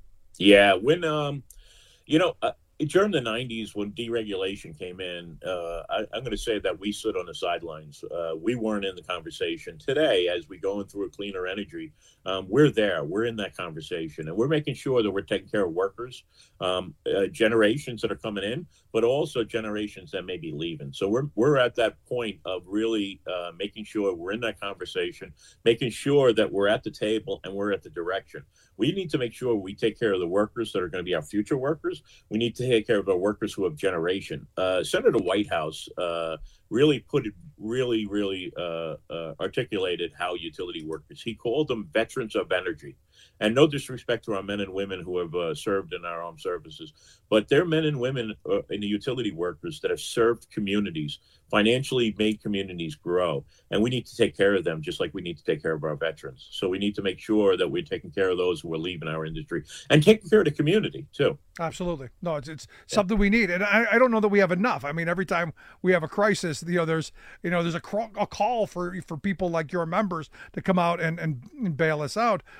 Speaker 15: Yeah, when um, you know, uh, during the nineties when deregulation came in, uh, I, I'm going to say that we stood on the sidelines. Uh, we weren't in the conversation. Today, as we're going through a cleaner energy, um, we're there. We're in that conversation, and we're making sure that we're taking care of workers, um, uh, generations that are coming in, but also generations that may be leaving. So we're we're at that point of really uh, making sure we're in that conversation, making sure that we're at the table and we're at the direction. We need to make sure we take care of the workers that are going to be our future workers. We need to take care of our workers who have generation. Uh, Senator Whitehouse uh, really put it, really, really uh, uh, articulated how utility workers. He called them veterans of energy. And no disrespect to our men and women who have uh, served in our armed services, but they're men and women uh, in the utility workers that have served communities, financially made communities grow. And we need to take care of them just like we need to take care of our veterans. So we need to make sure that we're taking care of those who are leaving our industry and taking care of the community too.
Speaker 7: Absolutely. No, it's it's something we need. And I, I don't know that we have enough. I mean, every time we have a crisis, you know, there's, you know, there's a, cr- a call for, for people like your members to come out and, and, and bail us out, which is why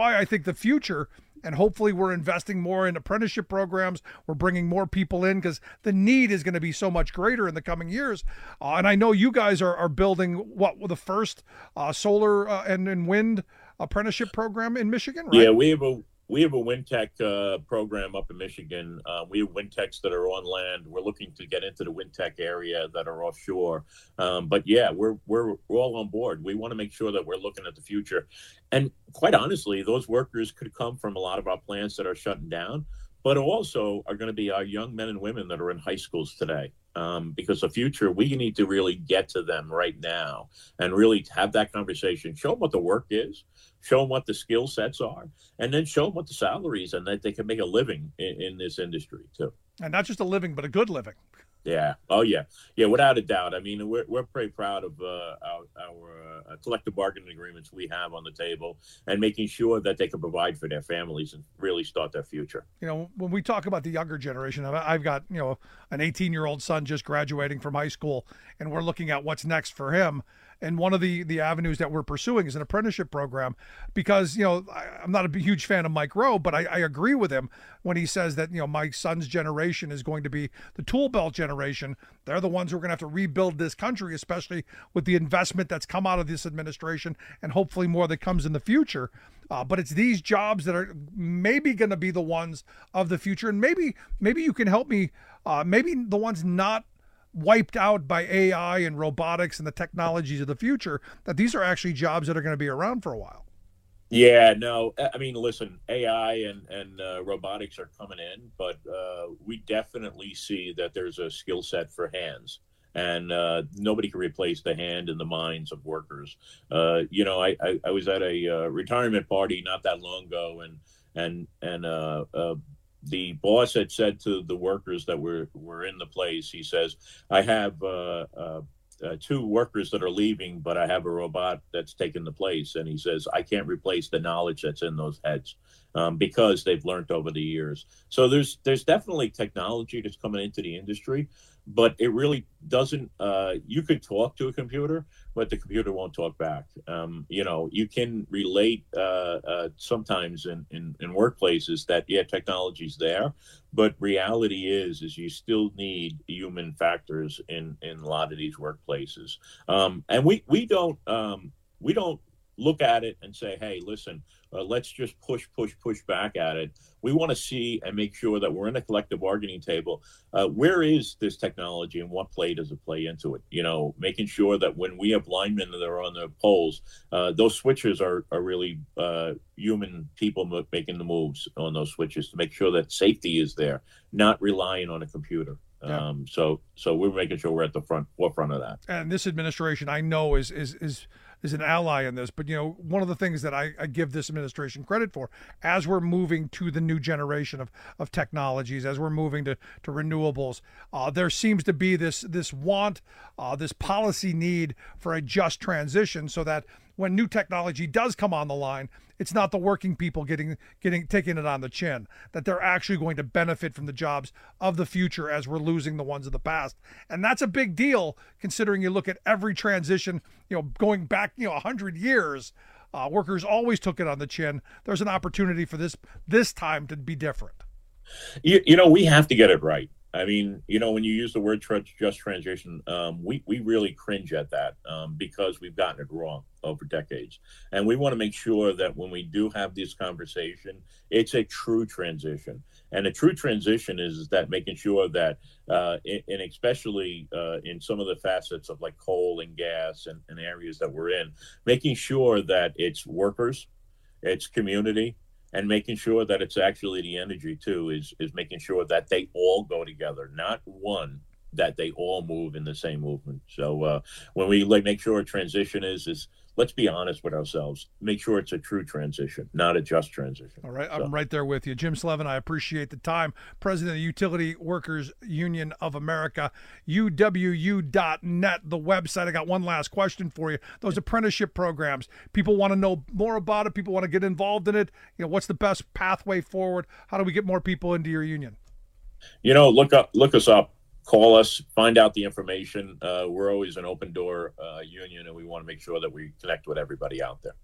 Speaker 7: why I think the future, and hopefully we're investing more in apprenticeship programs. We're bringing more people in because the need is going to be so much greater in the coming years. Uh, and I know you guys are, are building what the first uh, solar uh, and, and wind apprenticeship program in Michigan, right?
Speaker 15: Yeah, we have a we have a wind tech uh, program up in Michigan. Uh, we have wind techs that are on land. We're looking to get into the wind tech area that are offshore. Um, but yeah, we're, we're we're all on board. We want to make sure that we're looking at the future. And quite honestly, those workers could come from a lot of our plants that are shutting down, but also are going to be our young men and women that are in high schools today. Um, because the future, we need to really get to them right now and really have that conversation, show them what the work is, show them what the skill sets are, and then show them what the salaries and that they can make a living in, in this industry too.
Speaker 7: And not just a living, but a good living.
Speaker 15: Yeah. Oh, yeah. Yeah, without a doubt. I mean, we're we're pretty proud of uh, our, our uh, collective bargaining agreements we have on the table and making sure that they can provide for their families and really start their future.
Speaker 7: You know, when we talk about the younger generation, I've got, you know, an eighteen-year-old son just graduating from high school, and we're looking at what's next for him. And one of the, the avenues that we're pursuing is an apprenticeship program because, you know, I, I'm not a huge fan of Mike Rowe, but I, I agree with him when he says that, you know, my son's generation is going to be the tool belt generation. They're the ones who are going to have to rebuild this country, especially with the investment that's come out of this administration and hopefully more that comes in the future. Uh, but it's these jobs that are maybe going to be the ones of the future. And maybe maybe you can help me, uh, maybe the ones not wiped out by A I and robotics and the technologies of the future, that these are actually jobs that are going to be around for a while.
Speaker 15: Yeah, no, I mean, listen, A I and, and uh, robotics are coming in, but uh, we definitely see that there's a skill set for hands. And uh, nobody can replace the hand and the minds of workers. Uh, you know, I, I, I was at a uh, retirement party not that long ago, and and and uh, uh, the boss had said to the workers that were were in the place, he says, "I have uh, uh, uh, two workers that are leaving, but I have a robot that's taken the place." And he says, "I can't replace the knowledge that's in those heads um, because they've learned over the years." So there's there's definitely technology that's coming into the industry. But it really doesn't, uh, you could talk to a computer, but the computer won't talk back. Um, you know, you can relate uh, uh, sometimes in, in, in workplaces that, yeah, technology's there, but reality is, is you still need human factors in, in a lot of these workplaces. Um, and we, we don't, um, we don't look at it and say, hey, listen, uh, let's just push, push, push back at it. We want to see and make sure that we're in a collective bargaining table. Uh, where is this technology and what play does it play into it? You know, making sure that when we have linemen that are on the poles, uh, those switches are, are really uh, human people making the moves on those switches to make sure that safety is there, not relying on a computer.
Speaker 7: Yeah.
Speaker 15: Um, so, so we're making sure we're at the front forefront of that.
Speaker 7: And this administration, I know, is is is is an ally in this. But you know, one of the things that I, I give this administration credit for, as we're moving to the new generation of of technologies, as we're moving to to renewables, uh, there seems to be this this want, uh, this policy need for a just transition, so that when new technology does come on the line, it's not the working people getting getting taking it on the chin, that they're actually going to benefit from the jobs of the future as we're losing the ones of the past. And that's a big deal, considering you look at every transition, you know, going back, you know, a hundred years, uh, workers always took it on the chin. There's an opportunity for this this time to be different.
Speaker 15: You, you know, we have to get it right. I mean, you know, when you use the word just transition, um, we, we really cringe at that um, because we've gotten it wrong over decades. And we want to make sure that when we do have this conversation, it's a true transition. And a true transition is that making sure that, uh, and especially uh, in some of the facets of like coal and gas and, and areas that we're in, making sure that it's workers, it's community, and making sure that it's actually the energy too, is is making sure that they all go together, not one, that they all move in the same movement. So uh, when we like make sure a transition is, is let's be honest with ourselves, make sure it's a true transition, not a just transition.
Speaker 7: All right.
Speaker 15: So.
Speaker 7: I'm right there with you. Jim Slevin, I appreciate the time. President of the Utility Workers Union of America, U W U dot net, the website. I got one last question for you. Those apprenticeship programs, people want to know more about it. People want to get involved in it. You know, what's the best pathway forward? How do we get more people into your union?
Speaker 15: You know, look up, look us up. Call us, find out the information. Uh, we're always an open door uh, union, and we want to make sure that we connect with everybody out there.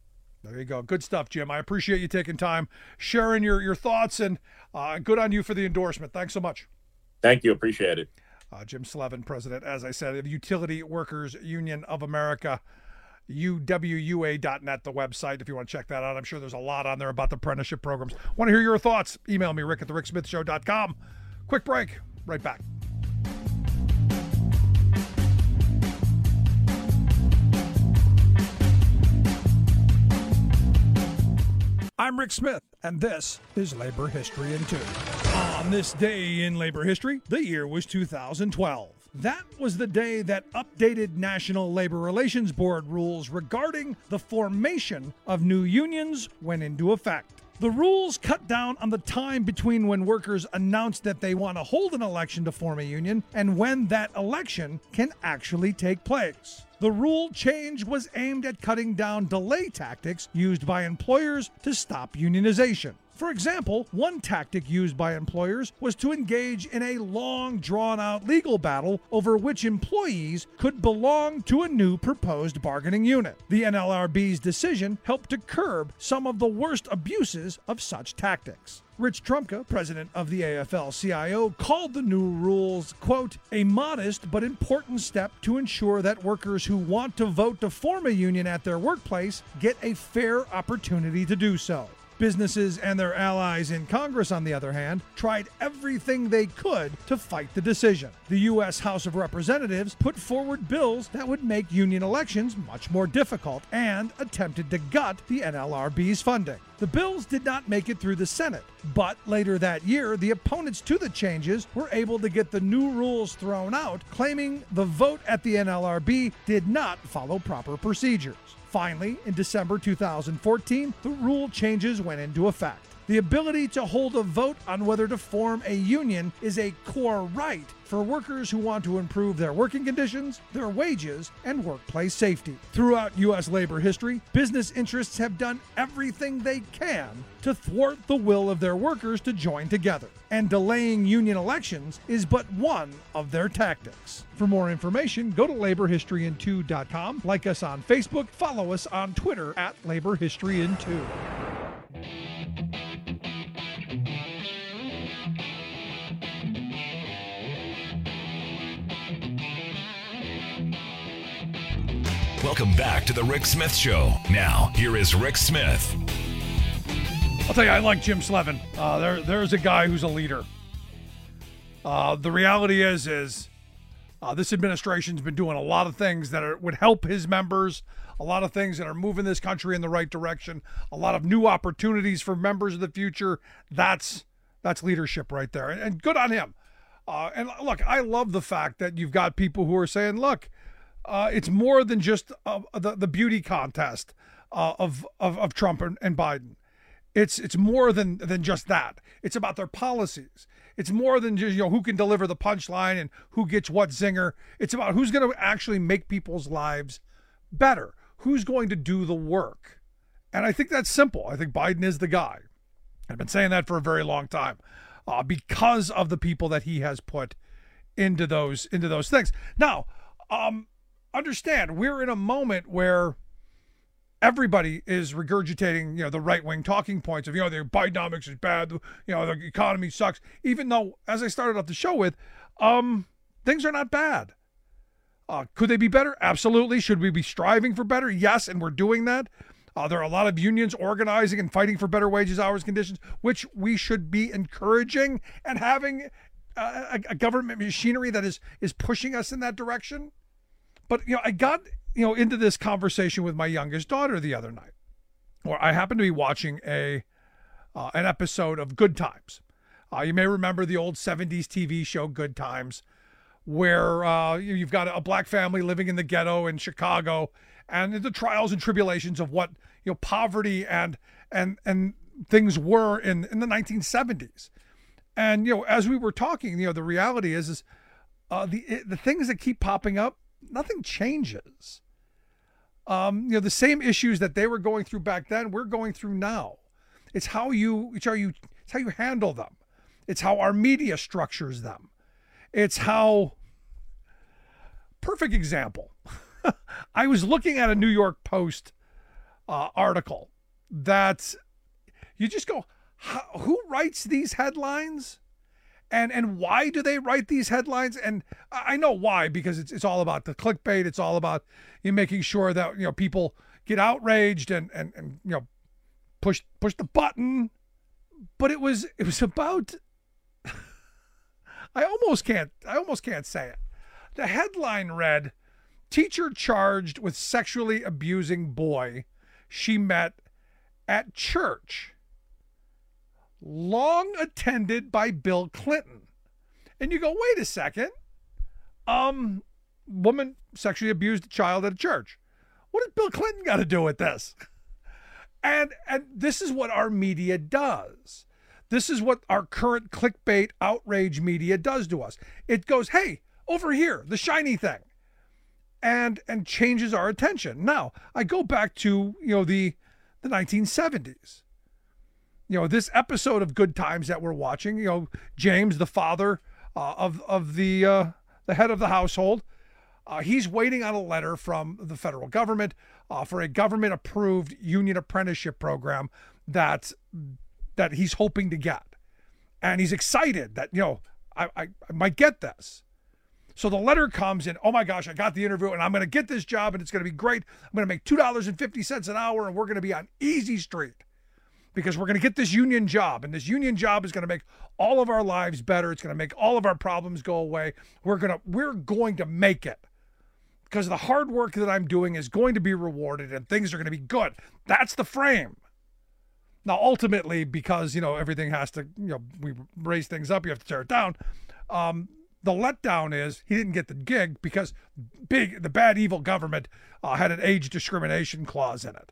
Speaker 7: There you go. Good stuff, Jim. I appreciate you taking time, sharing your, your thoughts, and uh, good on you for the endorsement. Thanks so much.
Speaker 15: Thank you. Appreciate it.
Speaker 7: Uh, Jim Slevin, president, as I said, of Utility Workers Union of America, U W U A dot net, the website, if you want to check that out. I'm sure there's a lot on there about the apprenticeship programs. Want to hear your thoughts? Email me, rick at the rick smith show dot com. Quick break. Right back. I'm Rick Smith, and this is Labor History in Two. On this day in labor history, the year was two thousand twelve. That was the day that updated National Labor Relations Board rules regarding the formation of new unions went into effect. The rules cut down on the time between when workers announce that they want to hold an election to form a union and when that election can actually take place. The rule change was aimed at cutting down delay tactics used by employers to stop unionization. For example, one tactic used by employers was to engage in a long, drawn-out legal battle over which employees could belong to a new proposed bargaining unit. The N L R B's decision helped to curb some of the worst abuses of such tactics. Rich Trumka, president of the A F L C I O, called the new rules, quote, a modest but important step to ensure that workers who want to vote to form a union at their workplace get a fair opportunity to do so. Businesses and their allies in Congress, on the other hand, tried everything they could to fight the decision. The U S House of Representatives put forward bills that would make union elections much more difficult and attempted to gut the N L R B's funding. The bills did not make it through the Senate, but later that year, the opponents to the changes were able to get the new rules thrown out, claiming the vote at the N L R B did not follow proper procedures. Finally, in December two thousand fourteen, the rule changes went into effect. The ability to hold a vote on whether to form a union is a core right for workers who want to improve their working conditions, their wages, and workplace safety. Throughout U S labor history, business interests have done everything they can to thwart the will of their workers to join together, and delaying union elections is but one of their tactics. For more information, go to labor history in two dot com, like us on Facebook, follow us on Twitter at labor history in two.
Speaker 10: Welcome back to the Rick Smith Show. Now, here is Rick Smith.
Speaker 7: I'll tell you, I like Jim Slevin. Uh, there, there's a guy who's a leader. Uh, the reality is, is uh, this administration's been doing a lot of things that are, would help his members, a lot of things that are moving this country in the right direction, a lot of new opportunities for members of the future. That's that's leadership right there, and, and good on him. Uh, and look, I love the fact that you've got people who are saying, look, Uh, it's more than just uh, the the beauty contest uh, of, of of Trump and, and Biden. It's it's more than than just that. It's about their policies. It's more than just, you know, who can deliver the punchline and who gets what zinger. It's about who's going to actually make people's lives better. Who's going to do the work? And I think that's simple. I think Biden is the guy. I've been saying that for a very long time uh, because of the people that he has put into those into those things. Now, um. Understand, we're in a moment where everybody is regurgitating, you know, the right-wing talking points of, you know, the Bidenomics is bad, you know, the economy sucks, even though, as I started off the show with, um, things are not bad. Uh, could they be better? Absolutely. Should we be striving for better? Yes, and we're doing that. Uh, there are a lot of unions organizing and fighting for better wages, hours, conditions, which we should be encouraging and having a, a government machinery that is is pushing us in that direction. But, you know, I got, you know, into this conversation with my youngest daughter the other night, where I happened to be watching a uh, an episode of Good Times. Uh, you may remember the old seventies T V show Good Times, where uh, you've got a black family living in the ghetto in Chicago, and the trials and tribulations of what, you know, poverty and and and things were in, in the nineteen seventies. And, you know, as we were talking, you know, the reality is, is uh, the the things that keep popping up, nothing changes. Um, you know, the same issues that they were going through back then, we're going through now. It's how you, it's how you, it's how you handle them. It's how our media structures them. It's how, perfect example. I was looking at a New York Post uh, article that you just go, who writes these headlines? And and why do they write these headlines? And I know why, because it's it's all about the clickbait. It's all about you making sure that, you know, people get outraged and and, and you know push push the button. But it was it was about I almost can't I almost can't say it. The headline read, "Teacher charged with sexually abusing boy she met at church. Long attended by Bill Clinton." And you go, wait a second. Um, woman sexually abused a child at a church. What does Bill Clinton got to do with this? And and this is what our media does. This is what our current clickbait outrage media does to us. It goes, hey, over here, the shiny thing. And and changes our attention. Now, I go back to, you know, the the nineteen seventies. You know, this episode of Good Times that we're watching, you know, James, the father uh, of of the uh, the head of the household, uh, he's waiting on a letter from the federal government uh, for a government-approved union apprenticeship program that that he's hoping to get, and he's excited that, you know, I, I, I might get this. So the letter comes in. Oh my gosh, I got the interview, and I'm going to get this job, and it's going to be great. I'm going to make two dollars and fifty cents an hour, and we're going to be on Easy Street, because we're going to get this union job, and this union job is going to make all of our lives better. It's going to make all of our problems go away. We're going to we're going to make it, because the hard work that I'm doing is going to be rewarded, and things are going to be good. That's the frame. Now, ultimately, because, you know, everything has to, you know, we raise things up, you have to tear it down. Um, the letdown is he didn't get the gig because big the bad evil government uh, had an age discrimination clause in it.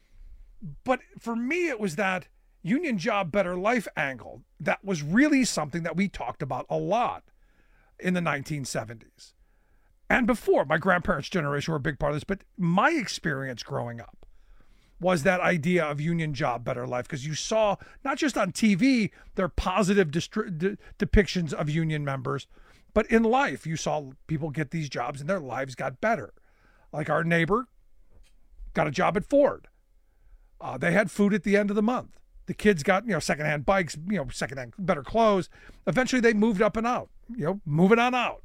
Speaker 7: But for me, it was that union job, better life angle that was really something that we talked about a lot in the nineteen seventies. And before, my grandparents' generation were a big part of this, but my experience growing up was that idea of union job, better life, because you saw, not just on T V, their positive distri- de- depictions of union members, but in life, you saw people get these jobs and their lives got better. Like our neighbor got a job at Ford. Uh, they had food at the end of the month. The kids got, you know, secondhand bikes, you know, secondhand better clothes. Eventually they moved up and out, you know, moving on out.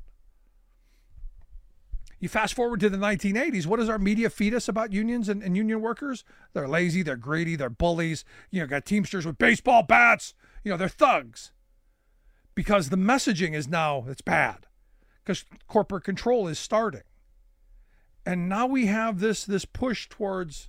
Speaker 7: You fast forward to the nineteen eighties, what does our media feed us about unions and, and union workers? They're lazy, they're greedy, they're bullies. You know, got Teamsters with baseball bats. You know, they're thugs. Because the messaging is now, it's bad. Because corporate control is starting. And now we have this, this push towards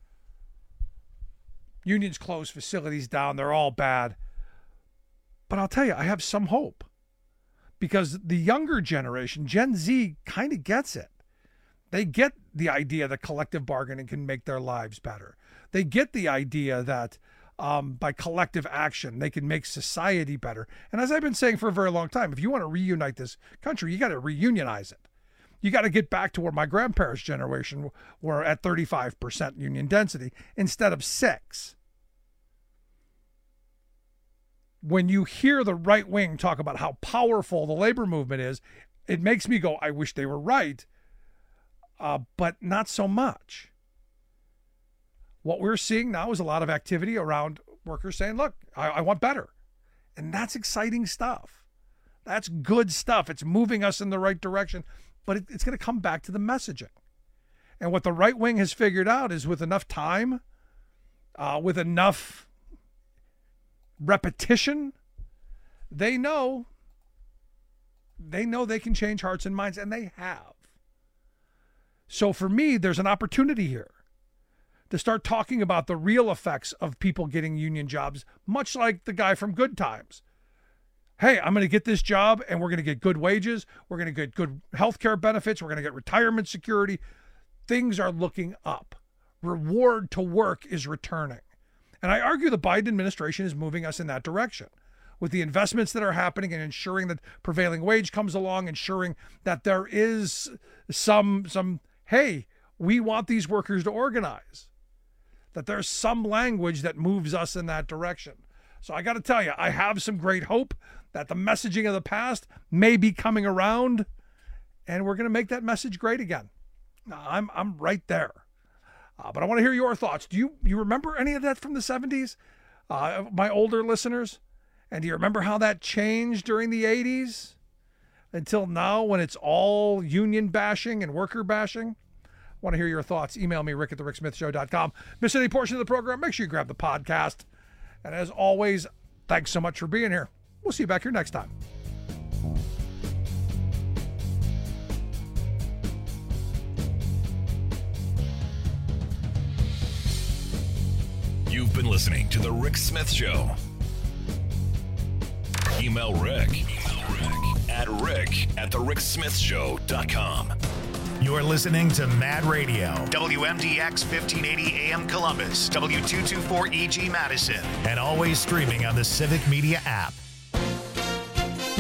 Speaker 7: unions close, facilities down, they're all bad. But I'll tell you, I have some hope. Because the younger generation, Gen Z, kind of gets it. They get the idea that collective bargaining can make their lives better. They get the idea that um, by collective action, they can make society better. And as I've been saying for a very long time, if you want to reunite this country, you got to reunionize it. You got to get back to where my grandparents' generation were at thirty-five percent union density instead of six. When you hear the right wing talk about how powerful the labor movement is, it makes me go, I wish they were right, uh, but not so much. What we're seeing now is a lot of activity around workers saying, look, I, I want better. And that's exciting stuff. That's good stuff. It's moving us in the right direction, but it, it's going to come back to the messaging. And what the right wing has figured out is with enough time, uh, with enough repetition, they know they know they can change hearts and minds, and they have. So for me, there's an opportunity here to start talking about the real effects of people getting union jobs, much like the guy from Good Times. Hey, I'm going to get this job and we're going to get good wages. We're going to get good health care benefits. We're going to get retirement security. Things are looking up. Reward to work is returning. And I argue the Biden administration is moving us in that direction with the investments that are happening and ensuring that prevailing wage comes along, ensuring that there is some, some, hey, we want these workers to organize, that there's some language that moves us in that direction. So I got to tell you, I have some great hope that the messaging of the past may be coming around and we're going to make that message great again. I'm, I'm right there. Uh, but I want to hear your thoughts. Do you you remember any of that from the seventies? Uh, my older listeners? And do you remember how that changed during the eighties until now when it's all union bashing and worker bashing? I want to hear your thoughts. Email me, rick at the rick smith show dot com. Miss any portion of the program, make sure you grab the podcast. And as always, thanks so much for being here. We'll see you back here next time.
Speaker 10: You've been listening to The Rick Smith Show. Email Rick, Email Rick at rick at the rick smith show dot com.
Speaker 1: You're listening to Mad Radio, W M D X fifteen eighty A M Columbus, W two twenty-four E G Madison, and always streaming on the Civic Media app.